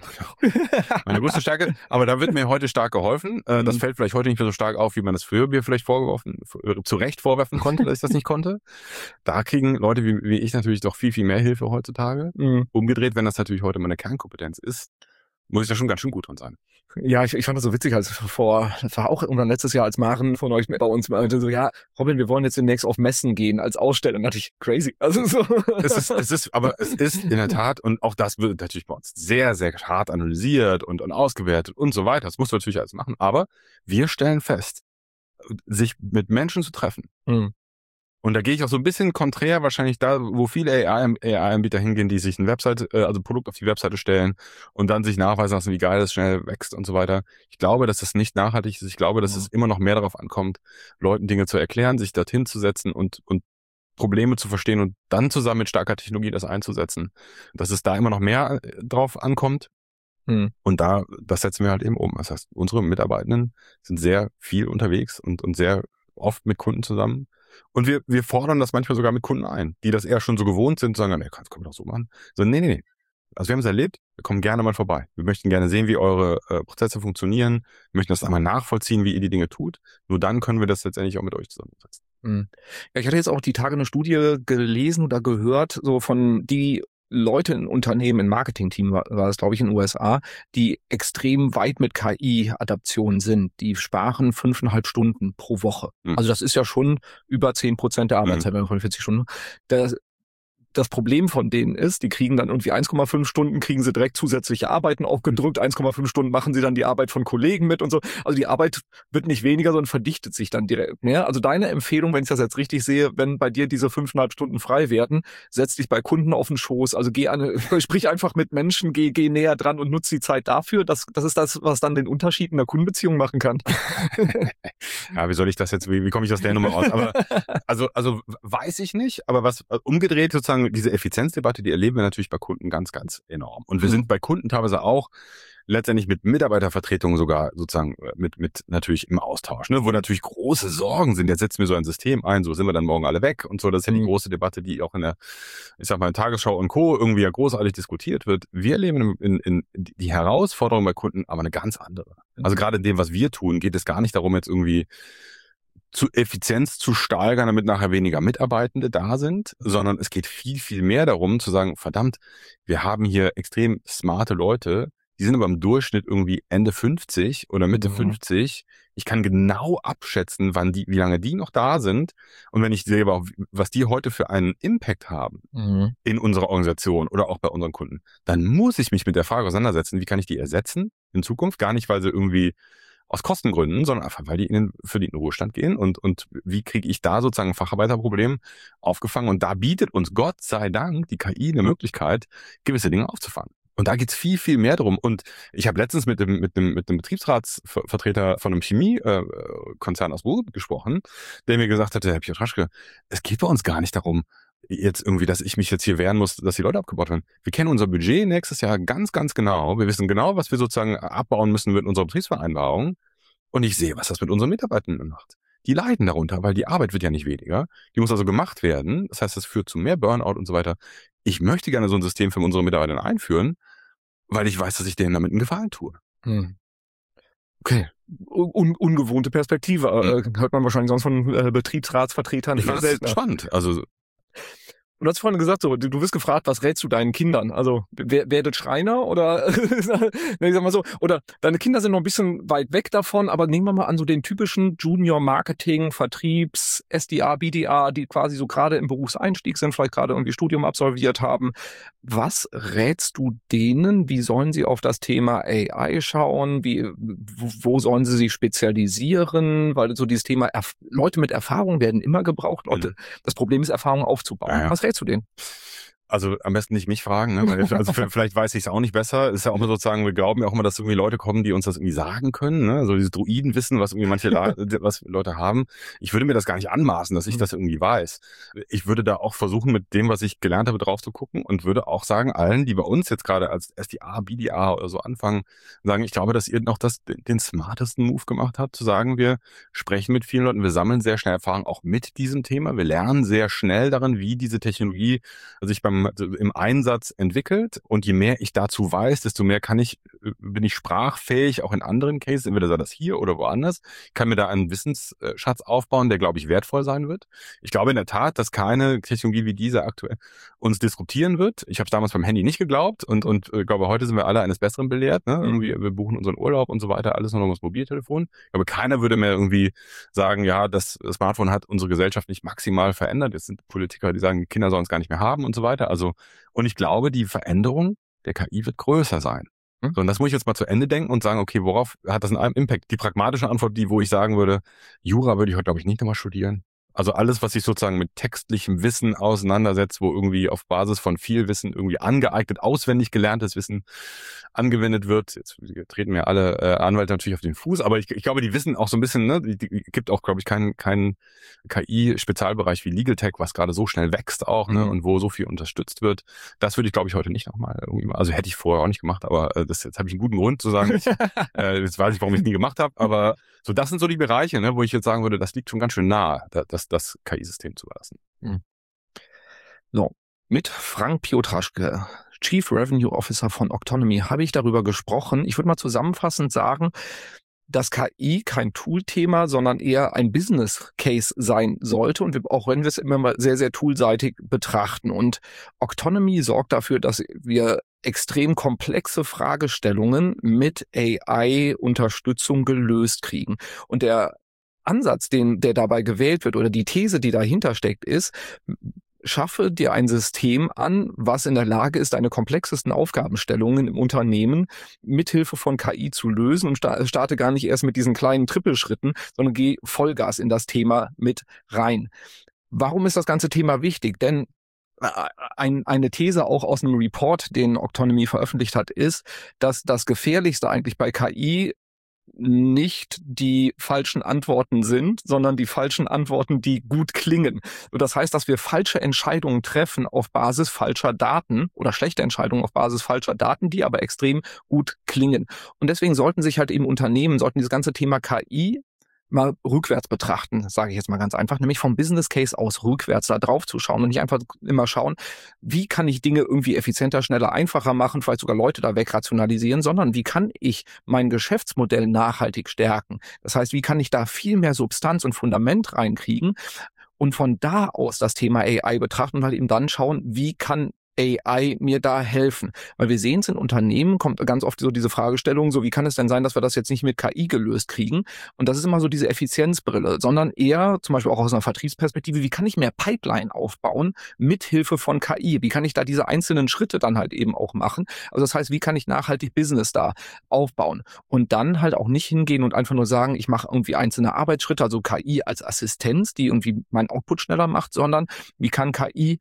meine größte Stärke, aber da wird mir heute stark geholfen. Das mhm. fällt vielleicht heute nicht mehr so stark auf, wie man das früher mir vielleicht vorgeworfen, zu Recht vorwerfen konnte, dass ich das nicht konnte. Da kriegen Leute wie, wie ich natürlich doch viel, viel mehr Hilfe heutzutage. Mhm. Umgedreht, wenn das natürlich heute meine Kernkompetenz ist, muss ich da schon ganz schön gut dran sein. Ja, ich, ich fand das so witzig, als vor, das war auch irgendwann letztes Jahr, als Maren von euch bei uns meinte, so, ja, Robin, wir wollen jetzt demnächst auf Messen gehen als Aussteller. Und dachte ich, crazy. Also so. Es ist, es ist, aber es ist in der Tat, und auch das wird natürlich bei uns sehr, sehr hart analysiert und, und ausgewertet und so weiter. Das musst du natürlich alles machen. Aber wir stellen fest, sich mit Menschen zu treffen. Mhm. Und da gehe ich auch so ein bisschen konträr wahrscheinlich da, wo viele A I-Anbieter hingehen, die sich ein Website, also Produkt auf die Webseite stellen und dann sich nachweisen lassen, wie geil es schnell wächst und so weiter. Ich glaube, dass das nicht nachhaltig ist. Ich glaube, dass mhm. es immer noch mehr darauf ankommt, Leuten Dinge zu erklären, sich dorthin zu setzen und, und Probleme zu verstehen und dann zusammen mit starker Technologie das einzusetzen. Dass es da immer noch mehr drauf ankommt. Mhm. Und da, das setzen wir halt eben um. Das heißt, unsere Mitarbeitenden sind sehr viel unterwegs und, und sehr oft mit Kunden zusammen. Und wir, wir fordern das manchmal sogar mit Kunden ein, die das eher schon so gewohnt sind, sagen, nee, das können wir doch so machen. So, nee, nee, nee. Also wir haben es erlebt, wir kommen gerne mal vorbei. Wir möchten gerne sehen, wie eure äh, Prozesse funktionieren. Wir möchten das einmal nachvollziehen, wie ihr die Dinge tut. Nur dann können wir das letztendlich auch mit euch zusammensetzen. Mhm. Ja, ich hatte jetzt auch die Tage eine Studie gelesen oder gehört, so von die Leute in Unternehmen, im Marketing-Team war, war das, glaube ich, in den U S A, die extrem weit mit K I-Adaptionen sind. Die sparen fünfeinhalb Stunden pro Woche. Mhm. Also das ist ja schon über zehn Prozent der Arbeitszeit, mhm. bei vierzig Stunden. Das, das Problem von denen ist, die kriegen dann irgendwie eins Komma fünf Stunden, kriegen sie direkt zusätzliche Arbeiten aufgedrückt, eins Komma fünf Stunden machen sie dann die Arbeit von Kollegen mit und so. Also die Arbeit wird nicht weniger, sondern verdichtet sich dann direkt mehr. Also deine Empfehlung, wenn ich das jetzt richtig sehe, wenn bei dir diese fünfeinhalb Stunden frei werden, setz dich bei Kunden auf den Schoß, also geh an, sprich einfach mit Menschen, geh, geh näher dran und nutz die Zeit dafür. Das, das ist das, was dann den Unterschied in der Kundenbeziehung machen kann. Ja, wie soll ich das jetzt, wie, wie komme ich aus der Nummer raus? Aber, also, also weiß ich nicht, aber was umgedreht sozusagen, diese Effizienzdebatte, die erleben wir natürlich bei Kunden ganz, ganz enorm. Und wir sind bei Kunden teilweise auch letztendlich mit Mitarbeitervertretungen sogar sozusagen mit mit natürlich im Austausch, ne, wo natürlich große Sorgen sind. Jetzt setzen wir so ein System ein, so sind wir dann morgen alle weg und so. Das ist ja die große Debatte, die auch in der, ich sag mal, in Tagesschau und Co. irgendwie ja großartig diskutiert wird. Wir erleben in, in, in die Herausforderung bei Kunden aber eine ganz andere. Also gerade in dem, was wir tun, geht es gar nicht darum, jetzt irgendwie zu Effizienz zu steigern, damit nachher weniger Mitarbeitende da sind, sondern es geht viel, viel mehr darum zu sagen, verdammt, wir haben hier extrem smarte Leute, die sind aber im Durchschnitt irgendwie Ende fünfzig oder Mitte mhm. fünfzig. Ich kann genau abschätzen, wann die, wie lange die noch da sind. Und wenn ich sehe, was die heute für einen Impact haben mhm. in unserer Organisation oder auch bei unseren Kunden, dann muss ich mich mit der Frage auseinandersetzen, wie kann ich die ersetzen in Zukunft? Gar nicht, weil sie irgendwie aus Kostengründen, sondern einfach, weil die in den verdienten Ruhestand gehen und und wie kriege ich da sozusagen ein Facharbeiterproblem aufgefangen? Und da bietet uns Gott sei Dank die K I eine Möglichkeit, gewisse Dinge aufzufangen. Und da geht's viel, viel mehr drum. Und ich habe letztens mit dem mit dem mit dem Betriebsratsvertreter von einem Chemiekonzern aus Ruhrgebiet gesprochen, der mir gesagt hatte, Herr Piotraszka, es geht bei uns gar nicht darum, jetzt irgendwie, dass ich mich jetzt hier wehren muss, dass die Leute abgebaut werden. Wir kennen unser Budget nächstes Jahr ganz, ganz genau. Wir wissen genau, was wir sozusagen abbauen müssen mit unserer Betriebsvereinbarung. Und ich sehe, was das mit unseren Mitarbeitenden macht. Die leiden darunter, weil die Arbeit wird ja nicht weniger. Die muss also gemacht werden. Das heißt, das führt zu mehr Burnout und so weiter. Ich möchte gerne so ein System für unsere Mitarbeiter einführen, weil ich weiß, dass ich denen damit einen Gefallen tue. Hm. Okay. Un- ungewohnte Perspektive. Hm. Äh, hört man wahrscheinlich sonst von äh, Betriebsratsvertretern. Ich finde das spannend. Also du hast vorhin gesagt, so, du wirst gefragt, was rätst du deinen Kindern? Also, wer, werdet Schreiner oder, ich sag mal so, oder deine Kinder sind noch ein bisschen weit weg davon, aber nehmen wir mal an, so den typischen Junior Marketing, Vertriebs, S D A, B D A, die quasi so gerade im Berufseinstieg sind, vielleicht gerade irgendwie Studium absolviert haben. Was rätst du denen? Wie sollen sie auf das Thema A I schauen? Wie, wo sollen sie sich spezialisieren? Weil so dieses Thema, Erf- Leute mit Erfahrung werden immer gebraucht. Leute, mhm. Das Problem ist, Erfahrung aufzubauen. Ja, ja. Was rätst du denen? Also am besten nicht mich fragen, ne? Weil, also vielleicht weiß ich es auch nicht besser. Ist ja auch immer sozusagen, wir glauben ja auch immer, dass irgendwie Leute kommen, die uns das irgendwie sagen können, ne? So dieses Druidenwissen, was irgendwie manche La- was Leute haben. Ich würde mir das gar nicht anmaßen, dass ich das irgendwie weiß. Ich würde da auch versuchen, mit dem, was ich gelernt habe, drauf zu gucken und würde auch sagen, allen, die bei uns jetzt gerade als S D A, B D A oder so anfangen, sagen, ich glaube, dass ihr noch das, den smartesten Move gemacht habt, zu sagen, wir sprechen mit vielen Leuten, wir sammeln sehr schnell Erfahrung auch mit diesem Thema. Wir lernen sehr schnell darin, wie diese Technologie sich beim im Einsatz entwickelt, und je mehr ich dazu weiß, desto mehr kann ich, bin ich sprachfähig, auch in anderen Cases, entweder sei das hier oder woanders, kann mir da einen Wissensschatz aufbauen, der, glaube ich, wertvoll sein wird. Ich glaube in der Tat, dass keine Technologie wie diese aktuell uns disruptieren wird. Ich habe es damals beim Handy nicht geglaubt und und äh, glaube, heute sind wir alle eines Besseren belehrt. Ne? Irgendwie, wir buchen unseren Urlaub und so weiter, alles nur noch das Mobiltelefon. Ich glaube, keiner würde mehr irgendwie sagen, ja, das Smartphone hat unsere Gesellschaft nicht maximal verändert. Jetzt sind Politiker, die sagen, die Kinder sollen es gar nicht mehr haben und so weiter. Also, und ich glaube, die Veränderung der K I wird größer sein. So, und das muss ich jetzt mal zu Ende denken und sagen, okay, worauf hat das einen Impact? Die pragmatische Antwort, die, wo ich sagen würde, Jura würde ich heute, glaube ich, nicht nochmal studieren. Also alles, was sich sozusagen mit textlichem Wissen auseinandersetzt, wo irgendwie auf Basis von viel Wissen irgendwie angeeignet, auswendig gelerntes Wissen angewendet wird. Jetzt treten mir alle äh, Anwälte natürlich auf den Fuß, aber ich, ich glaube, die wissen auch so ein bisschen, ne, die, die gibt auch, glaube ich, keinen keinen K I-Spezialbereich wie Legal Tech, was gerade so schnell wächst auch, ne, mhm. und wo so viel unterstützt wird. Das würde ich, glaube ich, heute nicht nochmal irgendwie mal, also hätte ich vorher auch nicht gemacht, aber äh, das jetzt habe ich einen guten Grund zu sagen, ich, äh, jetzt weiß ich, warum ich es nie gemacht habe, aber so, das sind so die Bereiche, ne, wo ich jetzt sagen würde, das liegt schon ganz schön nah, das, das K I-System zu überlassen. Mhm. So, mit Frank Piotraschke, Chief Revenue Officer von Octonomy, habe ich darüber gesprochen. Ich würde mal zusammenfassend sagen, dass K I kein Tool-Thema, sondern eher ein Business-Case sein sollte. Und wir, auch wenn wir es immer mal sehr, sehr toolseitig betrachten. Und Octonomy sorgt dafür, dass wir extrem komplexe Fragestellungen mit A I-Unterstützung gelöst kriegen. Und der Ansatz, den der dabei gewählt wird, oder die These, die dahinter steckt, ist, schaffe dir ein System an, was in der Lage ist, deine komplexesten Aufgabenstellungen im Unternehmen mithilfe von K I zu lösen, und starte gar nicht erst mit diesen kleinen Trippelschritten, sondern geh Vollgas in das Thema mit rein. Warum ist das ganze Thema wichtig? Denn ein, eine These auch aus einem Report, den Octonomy veröffentlicht hat, ist, dass das Gefährlichste eigentlich bei K I nicht die falschen Antworten sind, sondern die falschen Antworten, die gut klingen. Das heißt, dass wir falsche Entscheidungen treffen auf Basis falscher Daten oder schlechte Entscheidungen auf Basis falscher Daten, die aber extrem gut klingen. Und deswegen sollten sich halt eben Unternehmen, sollten dieses ganze Thema K I mal rückwärts betrachten, sage ich jetzt mal ganz einfach, nämlich vom Business Case aus rückwärts da drauf zu schauen und nicht einfach immer schauen, wie kann ich Dinge irgendwie effizienter, schneller, einfacher machen, vielleicht sogar Leute da wegrationalisieren, sondern wie kann ich mein Geschäftsmodell nachhaltig stärken? Das heißt, wie kann ich da viel mehr Substanz und Fundament reinkriegen und von da aus das Thema A I betrachten und halt eben dann schauen, wie kann A I mir da helfen? Weil wir sehen es in Unternehmen, kommt ganz oft so diese Fragestellung, so wie kann es denn sein, dass wir das jetzt nicht mit K I gelöst kriegen? Und das ist immer so diese Effizienzbrille, sondern eher zum Beispiel auch aus einer Vertriebsperspektive, wie kann ich mehr Pipeline aufbauen mit Hilfe von K I? Wie kann ich da diese einzelnen Schritte dann halt eben auch machen? Also das heißt, wie kann ich nachhaltig Business da aufbauen? Und dann halt auch nicht hingehen und einfach nur sagen, ich mache irgendwie einzelne Arbeitsschritte, also K I als Assistenz, die irgendwie meinen Output schneller macht, sondern wie kann K I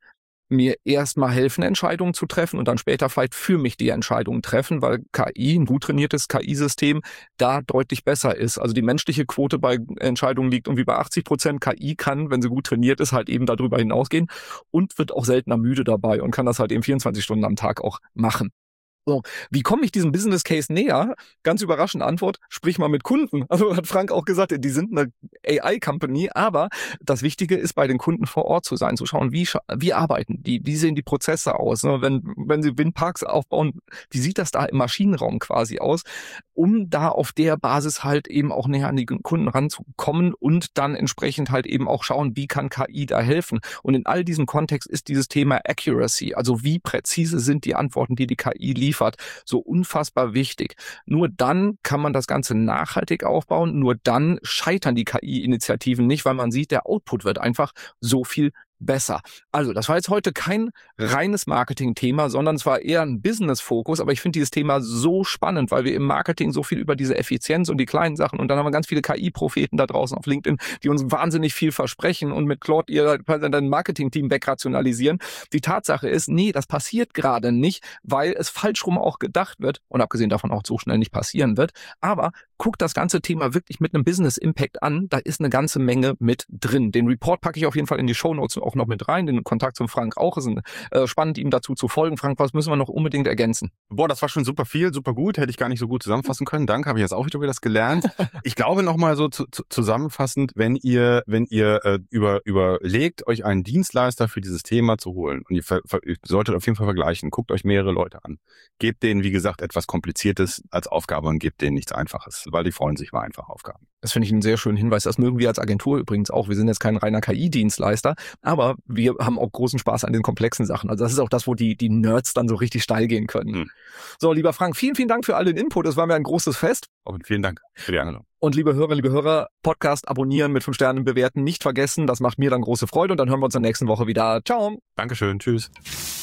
mir erstmal helfen, Entscheidungen zu treffen und dann später vielleicht für mich die Entscheidungen treffen, weil K I, ein gut trainiertes K I-System, da deutlich besser ist. Also die menschliche Quote bei Entscheidungen liegt irgendwie bei achtzig Prozent. K I kann, wenn sie gut trainiert ist, halt eben darüber hinausgehen und wird auch seltener müde dabei und kann das halt eben vierundzwanzig Stunden am Tag auch machen. So, wie komme ich diesem Business Case näher? Ganz überraschende Antwort, sprich mal mit Kunden. Also hat Frank auch gesagt, die sind eine A I-Company, aber das Wichtige ist, bei den Kunden vor Ort zu sein, zu schauen, wie wie arbeiten die, wie sehen die Prozesse aus? Wenn, wenn sie Windparks aufbauen, wie sieht das da im Maschinenraum quasi aus? Um da auf der Basis halt eben auch näher an die Kunden ranzukommen und dann entsprechend halt eben auch schauen, wie kann K I da helfen? Und in all diesem Kontext ist dieses Thema Accuracy, also wie präzise sind die Antworten, die die K I liefert, so unfassbar wichtig. Nur dann kann man das Ganze nachhaltig aufbauen, nur dann scheitern die K I-Initiativen nicht, weil man sieht, der Output wird einfach so viel besser. Also, das war jetzt heute kein reines Marketing-Thema, sondern es war eher ein Business-Fokus, aber ich finde dieses Thema so spannend, weil wir im Marketing so viel über diese Effizienz und die kleinen Sachen und dann haben wir ganz viele K I-Propheten da draußen auf LinkedIn, die uns wahnsinnig viel versprechen und mit Claude ihr dein Marketing-Team wegrationalisieren. Die Tatsache ist, nee, das passiert gerade nicht, weil es falsch rum auch gedacht wird und abgesehen davon auch so schnell nicht passieren wird, aber guckt das ganze Thema wirklich mit einem Business-Impact an, da ist eine ganze Menge mit drin. Den Report packe ich auf jeden Fall in die Shownotes auch noch mit rein, den Kontakt zum Frank auch. Es ist äh, spannend, ihm dazu zu folgen. Frank, was müssen wir noch unbedingt ergänzen? Boah, das war schon super viel, super gut. Hätte ich gar nicht so gut zusammenfassen können. Danke, habe ich jetzt auch wieder das gelernt. Ich glaube nochmal so zu, zu, zusammenfassend, wenn ihr wenn ihr äh, über, überlegt, euch einen Dienstleister für dieses Thema zu holen und ihr, ver, ver, ihr solltet auf jeden Fall vergleichen, guckt euch mehrere Leute an. Gebt denen, wie gesagt, etwas Kompliziertes als Aufgabe und gebt denen nichts Einfaches, weil die freuen sich über einfache Aufgaben. Das finde ich einen sehr schönen Hinweis. Das mögen wir als Agentur übrigens auch. Wir sind jetzt kein reiner K I-Dienstleister, aber wir haben auch großen Spaß an den komplexen Sachen. Also das ist auch das, wo die die Nerds dann so richtig steil gehen können. Hm. So, lieber Frank, vielen, vielen Dank für all den Input. Es war mir ein großes Fest. Und vielen Dank für die Einladung. Und liebe Hörer, liebe Hörer, Podcast abonnieren, mit fünf Sternen bewerten, nicht vergessen. Das macht mir dann große Freude und dann hören wir uns in der nächsten Woche wieder. Ciao. Dankeschön. Tschüss.